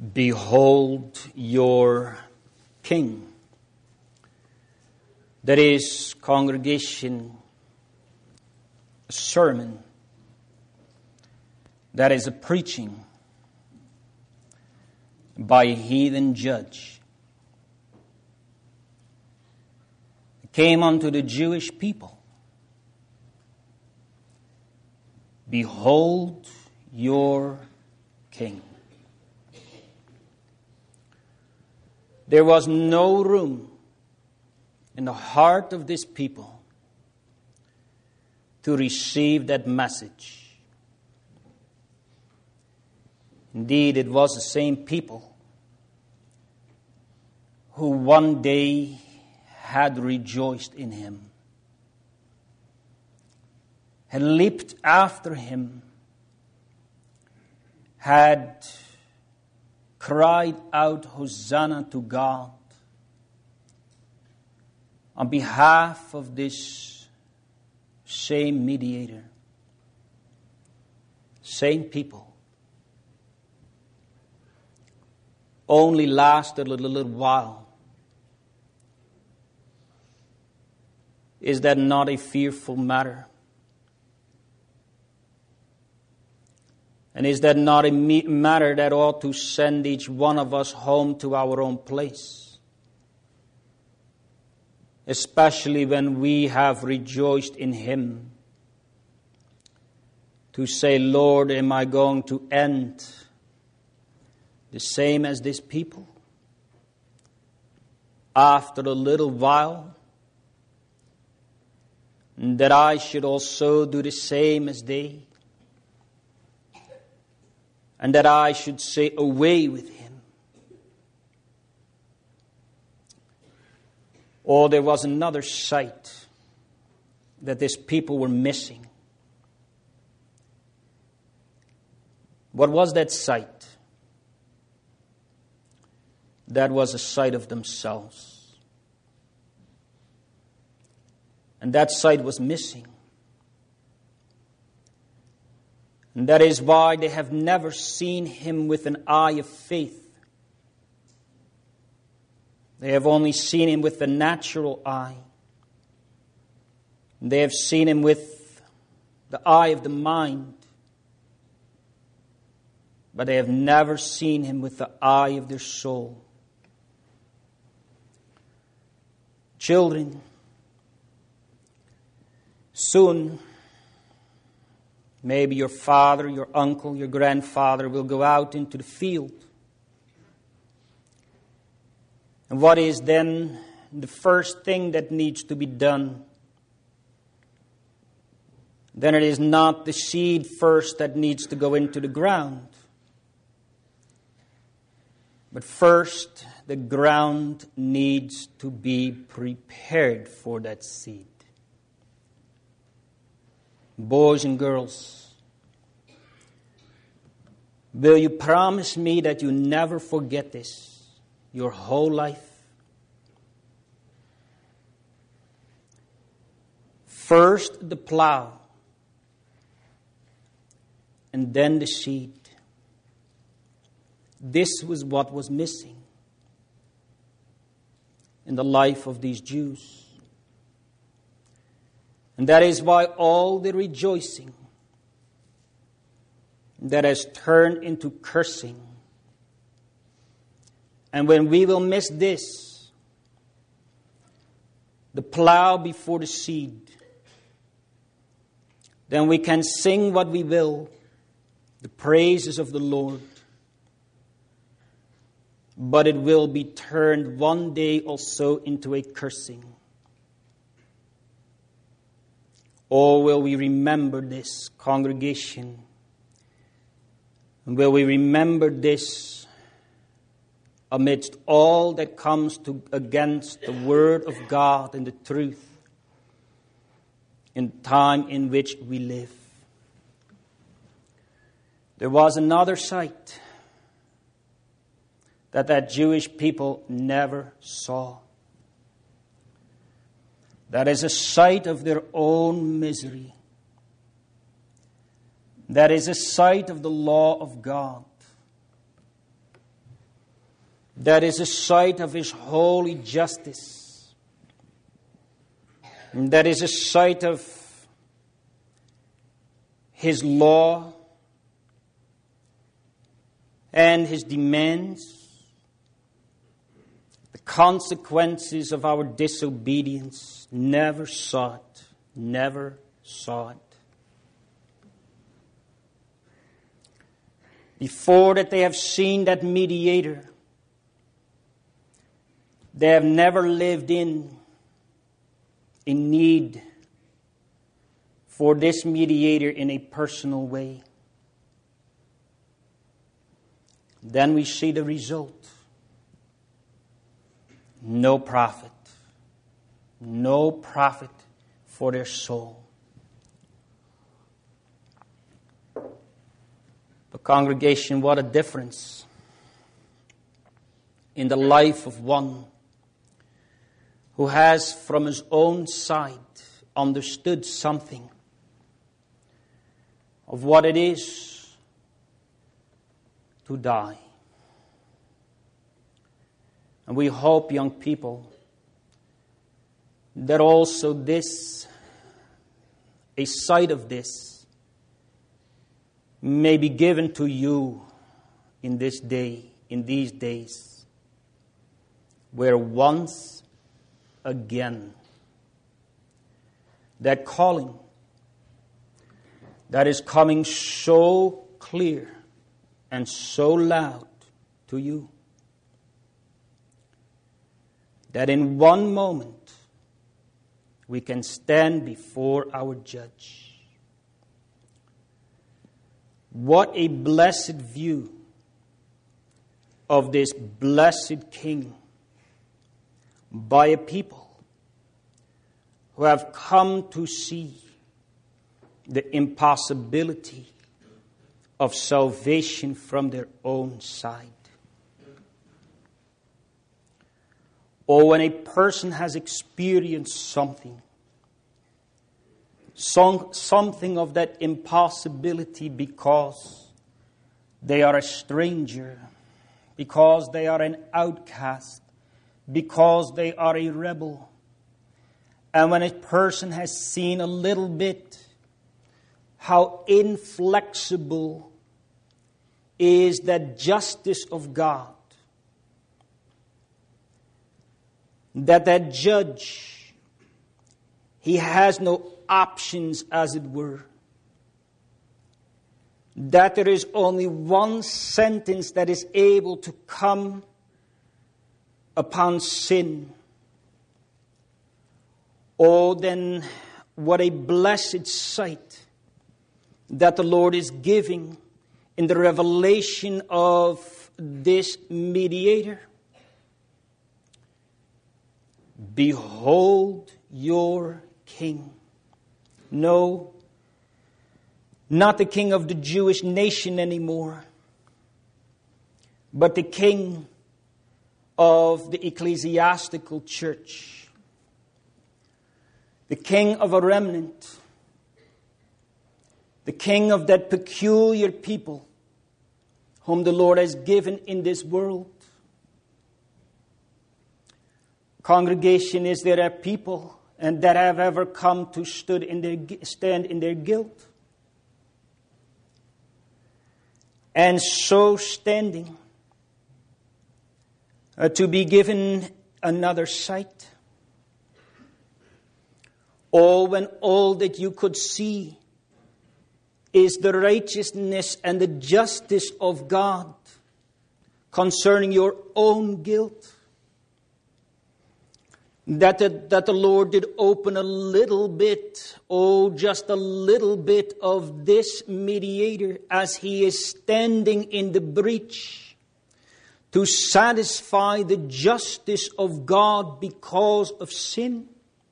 Behold your King. That is, congregation, a sermon. That is a preaching by a heathen judge. It came unto the Jewish people. Behold your King. There was no room in the heart of this people to receive that message. Indeed, it was the same people who one day had rejoiced in him, had leaped after him, had cried out Hosanna to God on behalf of this same mediator, same people. Only lasted a little while. Is that not a fearful matter? And is that not a matter that ought to send each one of us home to our own place? Especially when we have rejoiced in Him. To say, Lord, am I going to end the same as this people? After a little while, that I should also do the same as they? And that I should say, away with him. Or there was another sight that these people were missing. What was that sight? That was a sight of themselves. And that sight was missing. And that is why they have never seen him with an eye of faith. They have only seen him with the natural eye. They have seen him with the eye of the mind. But they have never seen him with the eye of their soul. Children, soon, maybe your father, your uncle, your grandfather will go out into the field. And what is then the first thing that needs to be done? Then it is not the seed first that needs to go into the ground. But first, the ground needs to be prepared for that seed. Boys and girls, will you promise me that you never forget this your whole life? First the plow, and then the seed. This was what was missing in the life of these Jews. And that is why all the rejoicing that has turned into cursing. And when we will miss this, the plow before the seed, then we can sing what we will, the praises of the Lord. But it will be turned one day also into a cursing. Or will we remember this, congregation? And will we remember this amidst all that comes to against the Word of God and the truth in the time in which we live? There was another sight that that Jewish people never saw. That is a sight of their own misery. That is a sight of the law of God. That is a sight of His holy justice. And that is a sight of His law and His demands. The consequences of our disobedience, never saw it, never saw it. Before that they have seen that mediator, they have never lived in, in need for this mediator in a personal way. Then we see the result. No profit. No profit for their soul. But congregation, what a difference in the life of one who has from his own side understood something of what it is to die. And we hope, young people, that also this, a sight of this, may be given to you in this day, in these days, where once again that calling that is coming so clear and so loud to you, that in one moment we can stand before our judge. What a blessed view of this blessed King by a people who have come to see the impossibility of salvation from their own side. Or when a person has experienced something, some, something of that impossibility because they are a stranger, because they are an outcast, because they are a rebel. And when a person has seen a little bit how inflexible is that justice of God, that that judge, he has no options, as it were, that there is only one sentence that is able to come upon sin. Oh, then what a blessed sight that the Lord is giving in the revelation of this mediator. Behold your King. No, not the King of the Jewish nation anymore, but the King of the ecclesiastical church. The King of a remnant. The King of that peculiar people whom the Lord has given in this world. Congregation, is there a people and that have ever come to stood in their, stand in their guilt? And so standing uh, to be given another sight? Or when all that you could see is the righteousness and the justice of God concerning your own guilt, that the, that the Lord did open a little bit, oh, just a little bit of this mediator as he is standing in the breach to satisfy the justice of God because of sin?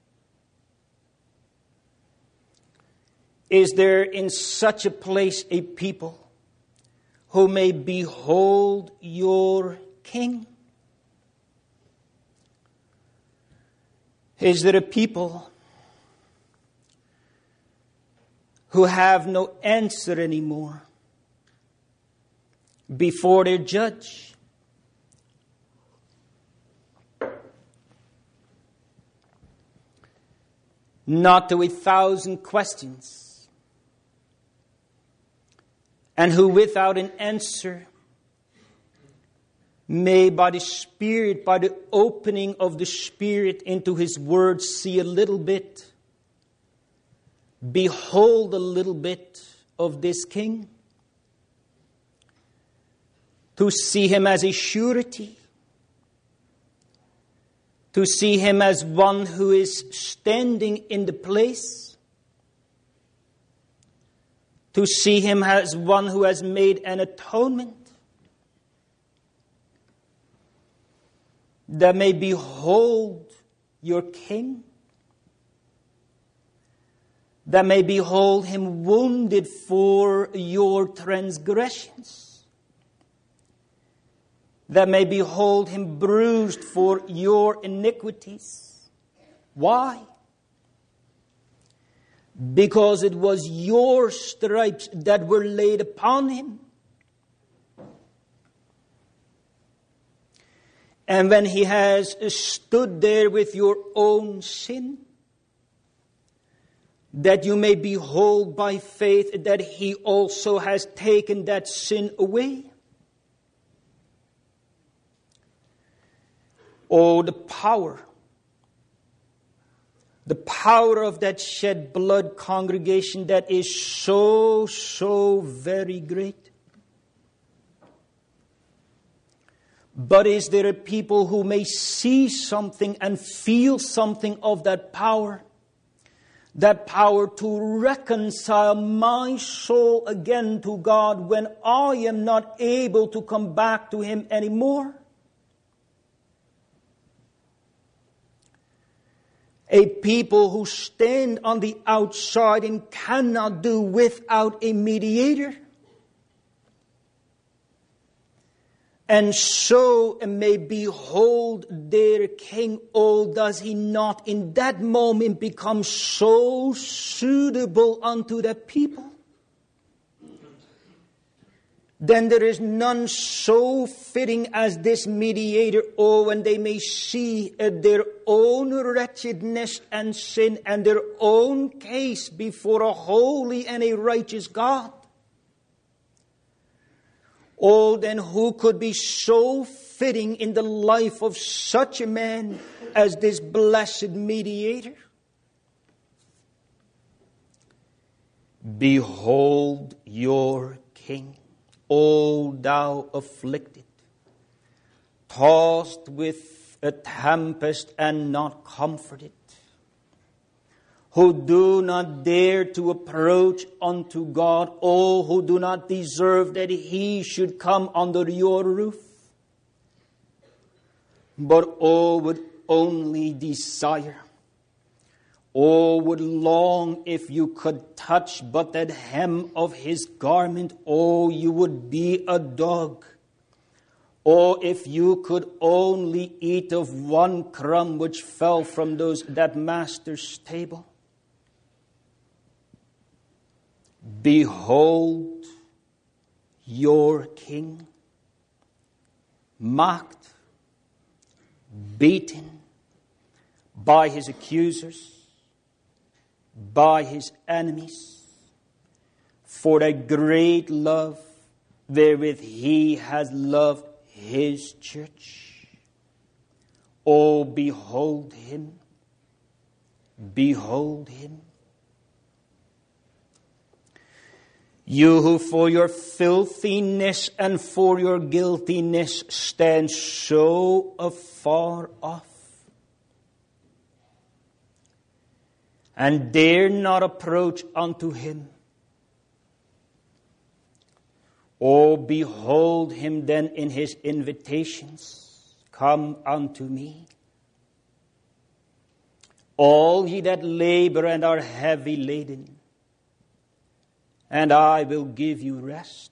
Is there in such a place a people who may behold your King? Is there a people who have no answer anymore before their judge? not to a thousand questions, and who without an answer may by the Spirit, by the opening of the Spirit into His Word, see a little bit, behold a little bit of this King, to see Him as a surety, to see Him as one who is standing in the place, to see Him as one who has made an atonement, that may behold your King, that may behold Him wounded for your transgressions, that may behold Him bruised for your iniquities. Why? Because it was your stripes that were laid upon Him. And when He has stood there with your own sin, that you may behold by faith that He also has taken that sin away. Oh, the power, the power of that shed blood, congregation, that is so, so very great. But is there a people who may see something and feel something of that power? That power to reconcile my soul again to God when I am not able to come back to Him anymore? A people who stand on the outside and cannot do without a mediator. And so may behold their King. Oh, does He not in that moment become so suitable unto the people? Then there is none so fitting as this mediator. Oh, and they may see their own wretchedness and sin and their own case before a holy and a righteous God. Oh, then who could be so fitting in the life of such a man as this blessed mediator? Behold your King, O thou afflicted, tossed with a tempest and not comforted, who do not dare to approach unto God, oh, who do not deserve that He should come under your roof, but oh, would only desire, oh, would long if you could touch but that hem of His garment, oh, you would be a dog. Oh, if you could only eat of one crumb which fell from those that master's table. Behold your King, mocked, beaten by His accusers, by His enemies, for the great love wherewith He has loved His church. Oh, behold Him, behold Him. You who for your filthiness and for your guiltiness stand so afar off, and dare not approach unto Him. Oh, behold Him then in His invitations. Come unto me, all ye that labor and are heavy laden, and I will give you rest.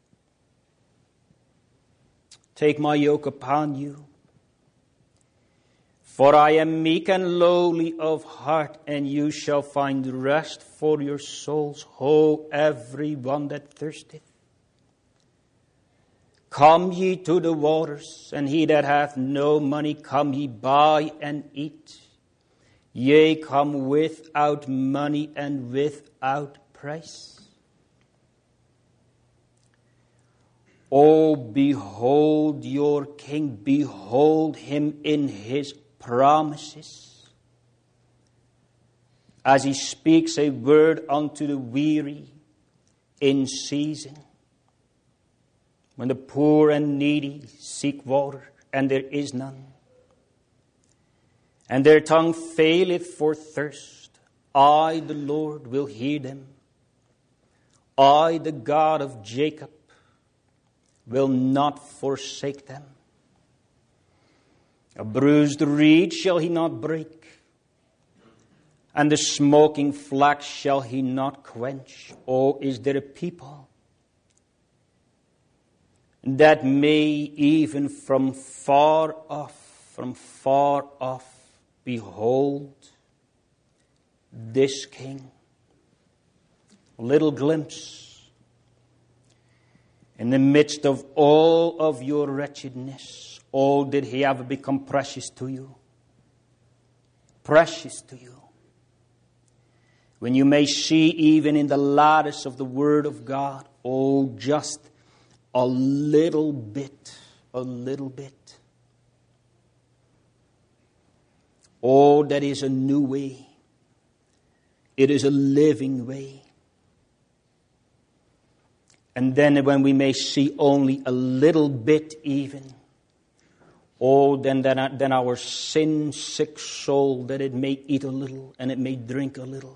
Take my yoke upon you, for I am meek and lowly of heart, and you shall find rest for your souls. Ho, every one that thirsteth, come ye to the waters, and he that hath no money, come ye buy and eat. Yea, come without money and without price. Oh, behold your King, behold him in his promises. As he speaks a word unto the weary in season, when the poor and needy seek water, and there is none, and their tongue faileth for thirst, I, the Lord, will hear them. I, the God of Jacob, will not forsake them. A bruised reed shall he not break, and the smoking flax shall he not quench. Oh, is there a people that may even from far off, from far off, behold this King? A little glimpse. In the midst of all of your wretchedness, oh, did he ever become precious to you? Precious to you. When you may see even in the lattice of the Word of God, oh, just a little bit, a little bit. Oh, that is a new way. It is a living way. And then when we may see only a little bit even, oh, then, then, then our sin-sick soul, that it may eat a little and it may drink a little.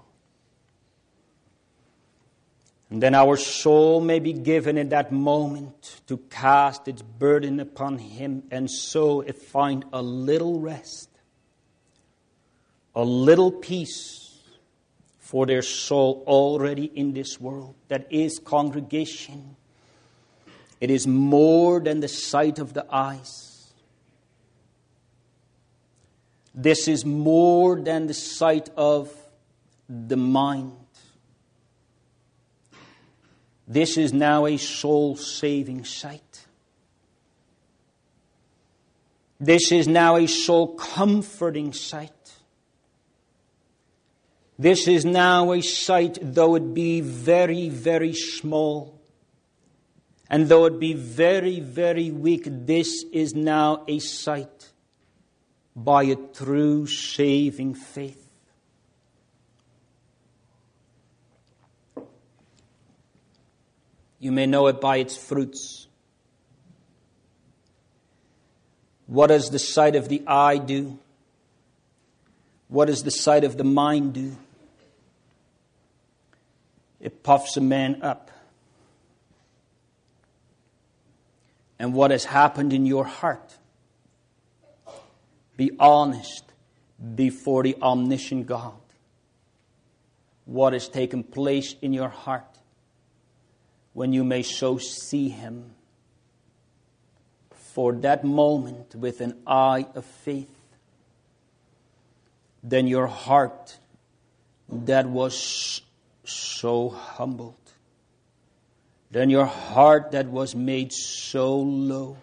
And then our soul may be given in that moment to cast its burden upon him, and so it find a little rest, a little peace for their soul already in this world. That is, congregation, it is more than the sight of the eyes. This is more than the sight of the mind. This is now a soul-saving sight. This is now a soul-comforting sight. This is now a sight, though it be very, very small, and though it be very, very weak, this is now a sight by a true saving faith. You may know it by its fruits. What does the sight of the eye do? What does the sight of the mind do? It puffs a man up. And what has happened in your heart? Be honest before the omniscient God. What has taken place in your heart when you may so see him for that moment with an eye of faith? Then your heart that was so humbled, then your heart that was made so low,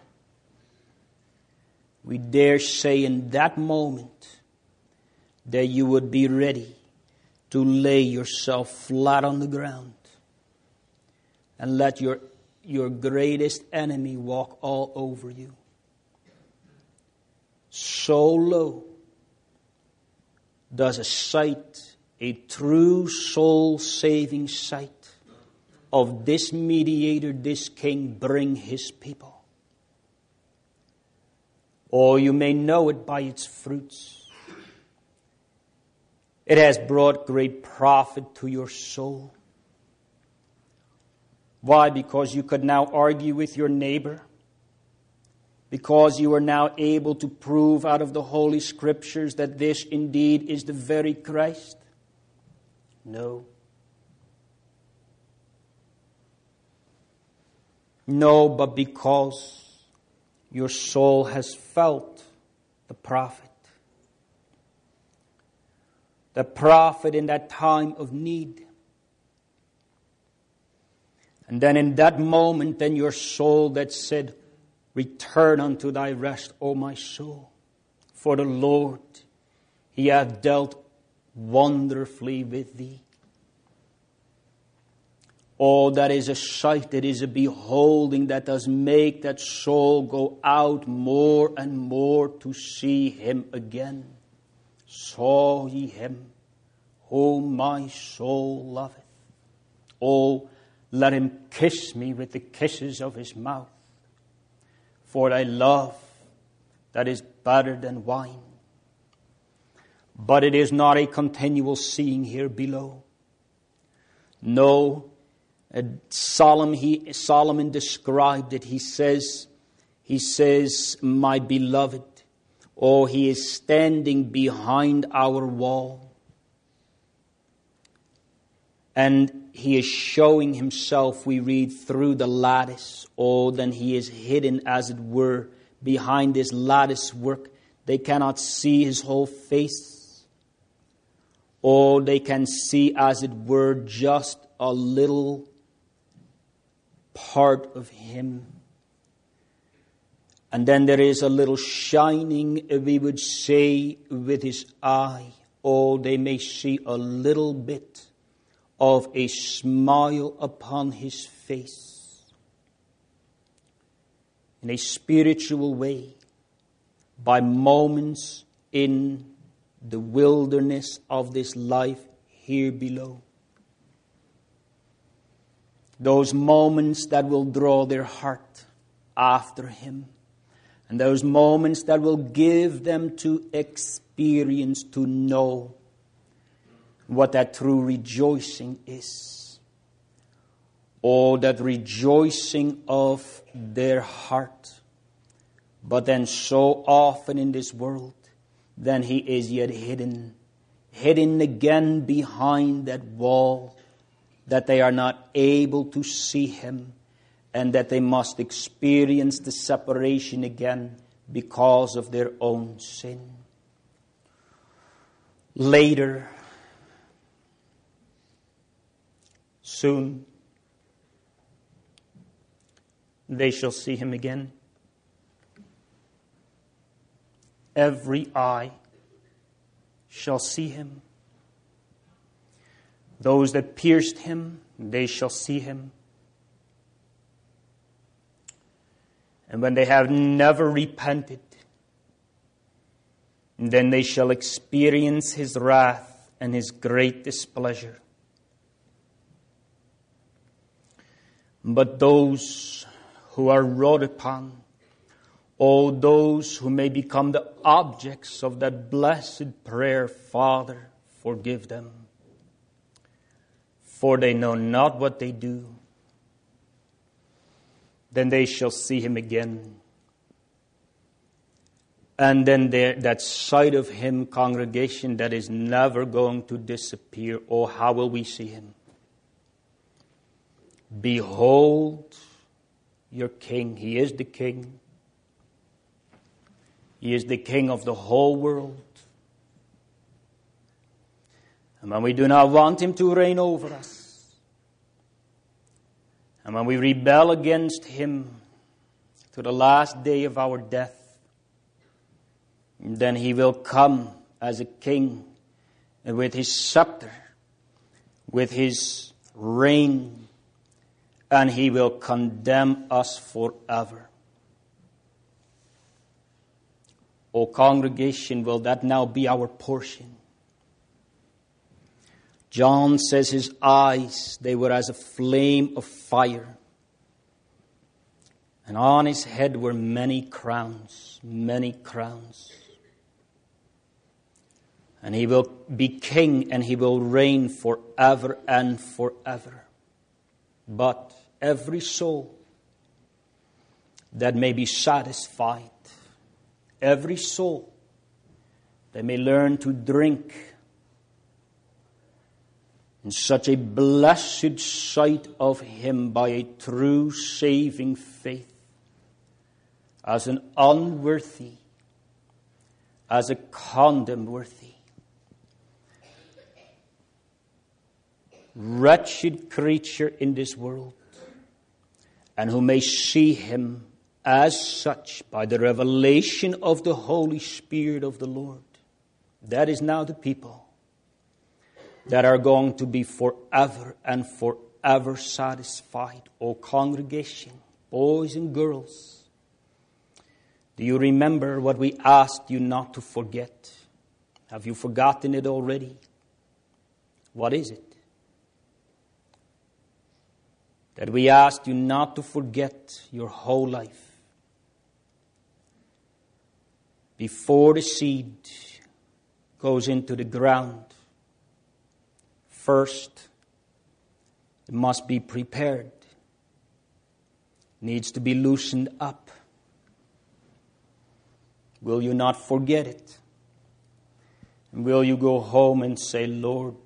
we dare say in that moment that you would be ready to lay yourself flat on the ground and let your, your greatest enemy walk all over you. So low does a sight, a true soul-saving sight of this mediator, this King, bring his people. Or you may know it by its fruits. It has brought great profit to your soul. Why? Because you could now argue with your neighbor. Because you are now able to prove out of the Holy Scriptures that this indeed is the very Christ? No. No, but because your soul has felt the prophet. The prophet in that time of need. And then in that moment, then your soul that said, return unto thy rest, O my soul. For the Lord, he hath dealt wonderfully with thee. Oh, that is a sight, that is a beholding that does make that soul go out more and more to see him again. Saw ye him whom my soul loveth? Oh, let him kiss me with the kisses of his mouth. For thy love that is better than wine. But it is not a continual seeing here below. No, Solomon, he, Solomon described it. He says, he says, my beloved, oh, he is standing behind our wall. And he is showing himself, we read, through the lattice. Oh, then he is hidden, as it were, behind this lattice work. They cannot see his whole face. Oh, they can see, as it were, just a little part of him. And then there is a little shining, we would say, with his eye. Oh, they may see a little bit of a smile upon his face. In a spiritual way, by moments in the wilderness of this life here below. Those moments that will draw their heart after him. And those moments that will give them to experience, to know what that true rejoicing is. Oh, that rejoicing of their heart. But then so often in this world, then he is yet hidden. Hidden again behind that wall, that they are not able to see him, and that they must experience the separation again because of their own sin. Later, soon, they shall see him again. Every eye shall see him. Those that pierced him, they shall see him. And when they have never repented, then they shall experience his wrath and his great displeasure. But those who are wrought upon, all those who may become the objects of that blessed prayer, Father, forgive them. For they know not what they do. Then they shall see him again. And then there, that sight of him, congregation, that is never going to disappear. Oh, how will we see him? Behold your King. He is the King. He is the King of the whole world. And when we do not want him to reign over us, and when we rebel against him to the last day of our death, then he will come as a king, and with his scepter, with his reign, and he will condemn us forever. O congregation, will that now be our portion? John says his eyes, they were as a flame of fire. And on his head were many crowns, many crowns. And he will be king and he will reign forever and forever. But every soul that may be satisfied, every soul that may learn to drink in such a blessed sight of him by a true saving faith, as an unworthy, as a condemned worthy, wretched creature in this world, and who may see him as such by the revelation of the Holy Spirit of the Lord. That is now the people. that are going to be forever and forever satisfied. O congregation, boys and girls, do you remember what we asked you not to forget? Have you forgotten it already? What is it? That we asked you not to forget your whole life. Before the seed goes into the ground, first it must be prepared. Needs to be loosened up. Will you not forget it? And will you go home and say, Lord,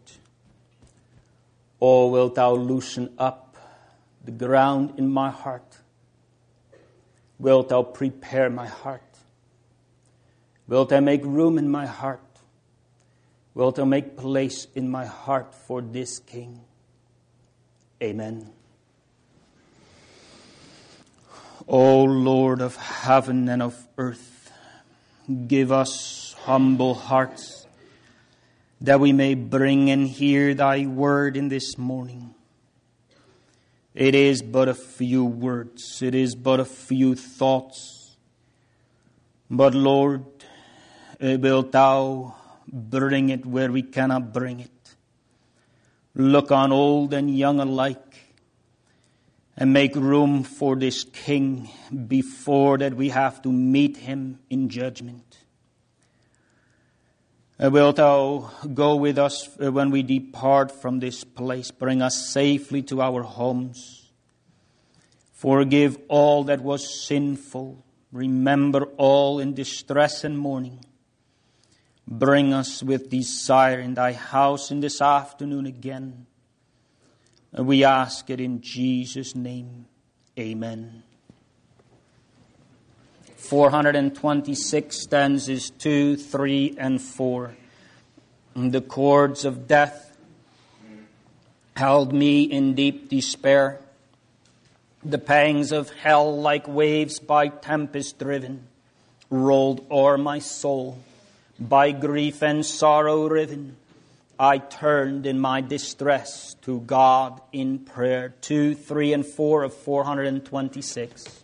oh, wilt thou loosen up the ground in my heart? Wilt thou prepare my heart? Wilt thou make room in my heart? Wilt thou make place in my heart for this King? Amen. O Lord of heaven and of earth, give us humble hearts that we may bring and hear thy word in this morning. It is but a few words. It is but a few thoughts. But Lord, wilt thou bring it where we cannot bring it? Look on old and young alike and make room for this King before that we have to meet him in judgment. Wilt thou go with us when we depart from this place? Bring us safely to our homes. Forgive all that was sinful. Remember all in distress and mourning. Bring us with desire in thy house in this afternoon again. And we ask it in Jesus' name. Amen. four hundred twenty-six stanzas two, three, and four. The cords of death held me in deep despair. The pangs of hell, like waves by tempest driven, rolled o'er my soul. By grief and sorrow riven, I turned in my distress to God in prayer. Two, three, and four of four hundred twenty-six.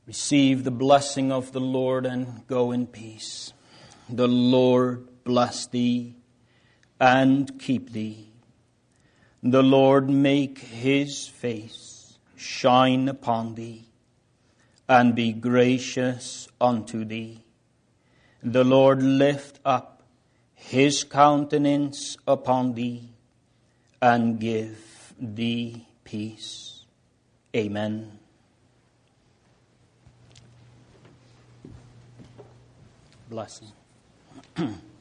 Receive the blessing of the Lord and go in peace. The Lord bless thee and keep thee. The Lord make his face shine upon thee and be gracious unto thee. The Lord lift up his countenance upon thee and give thee peace. Amen. Blessing.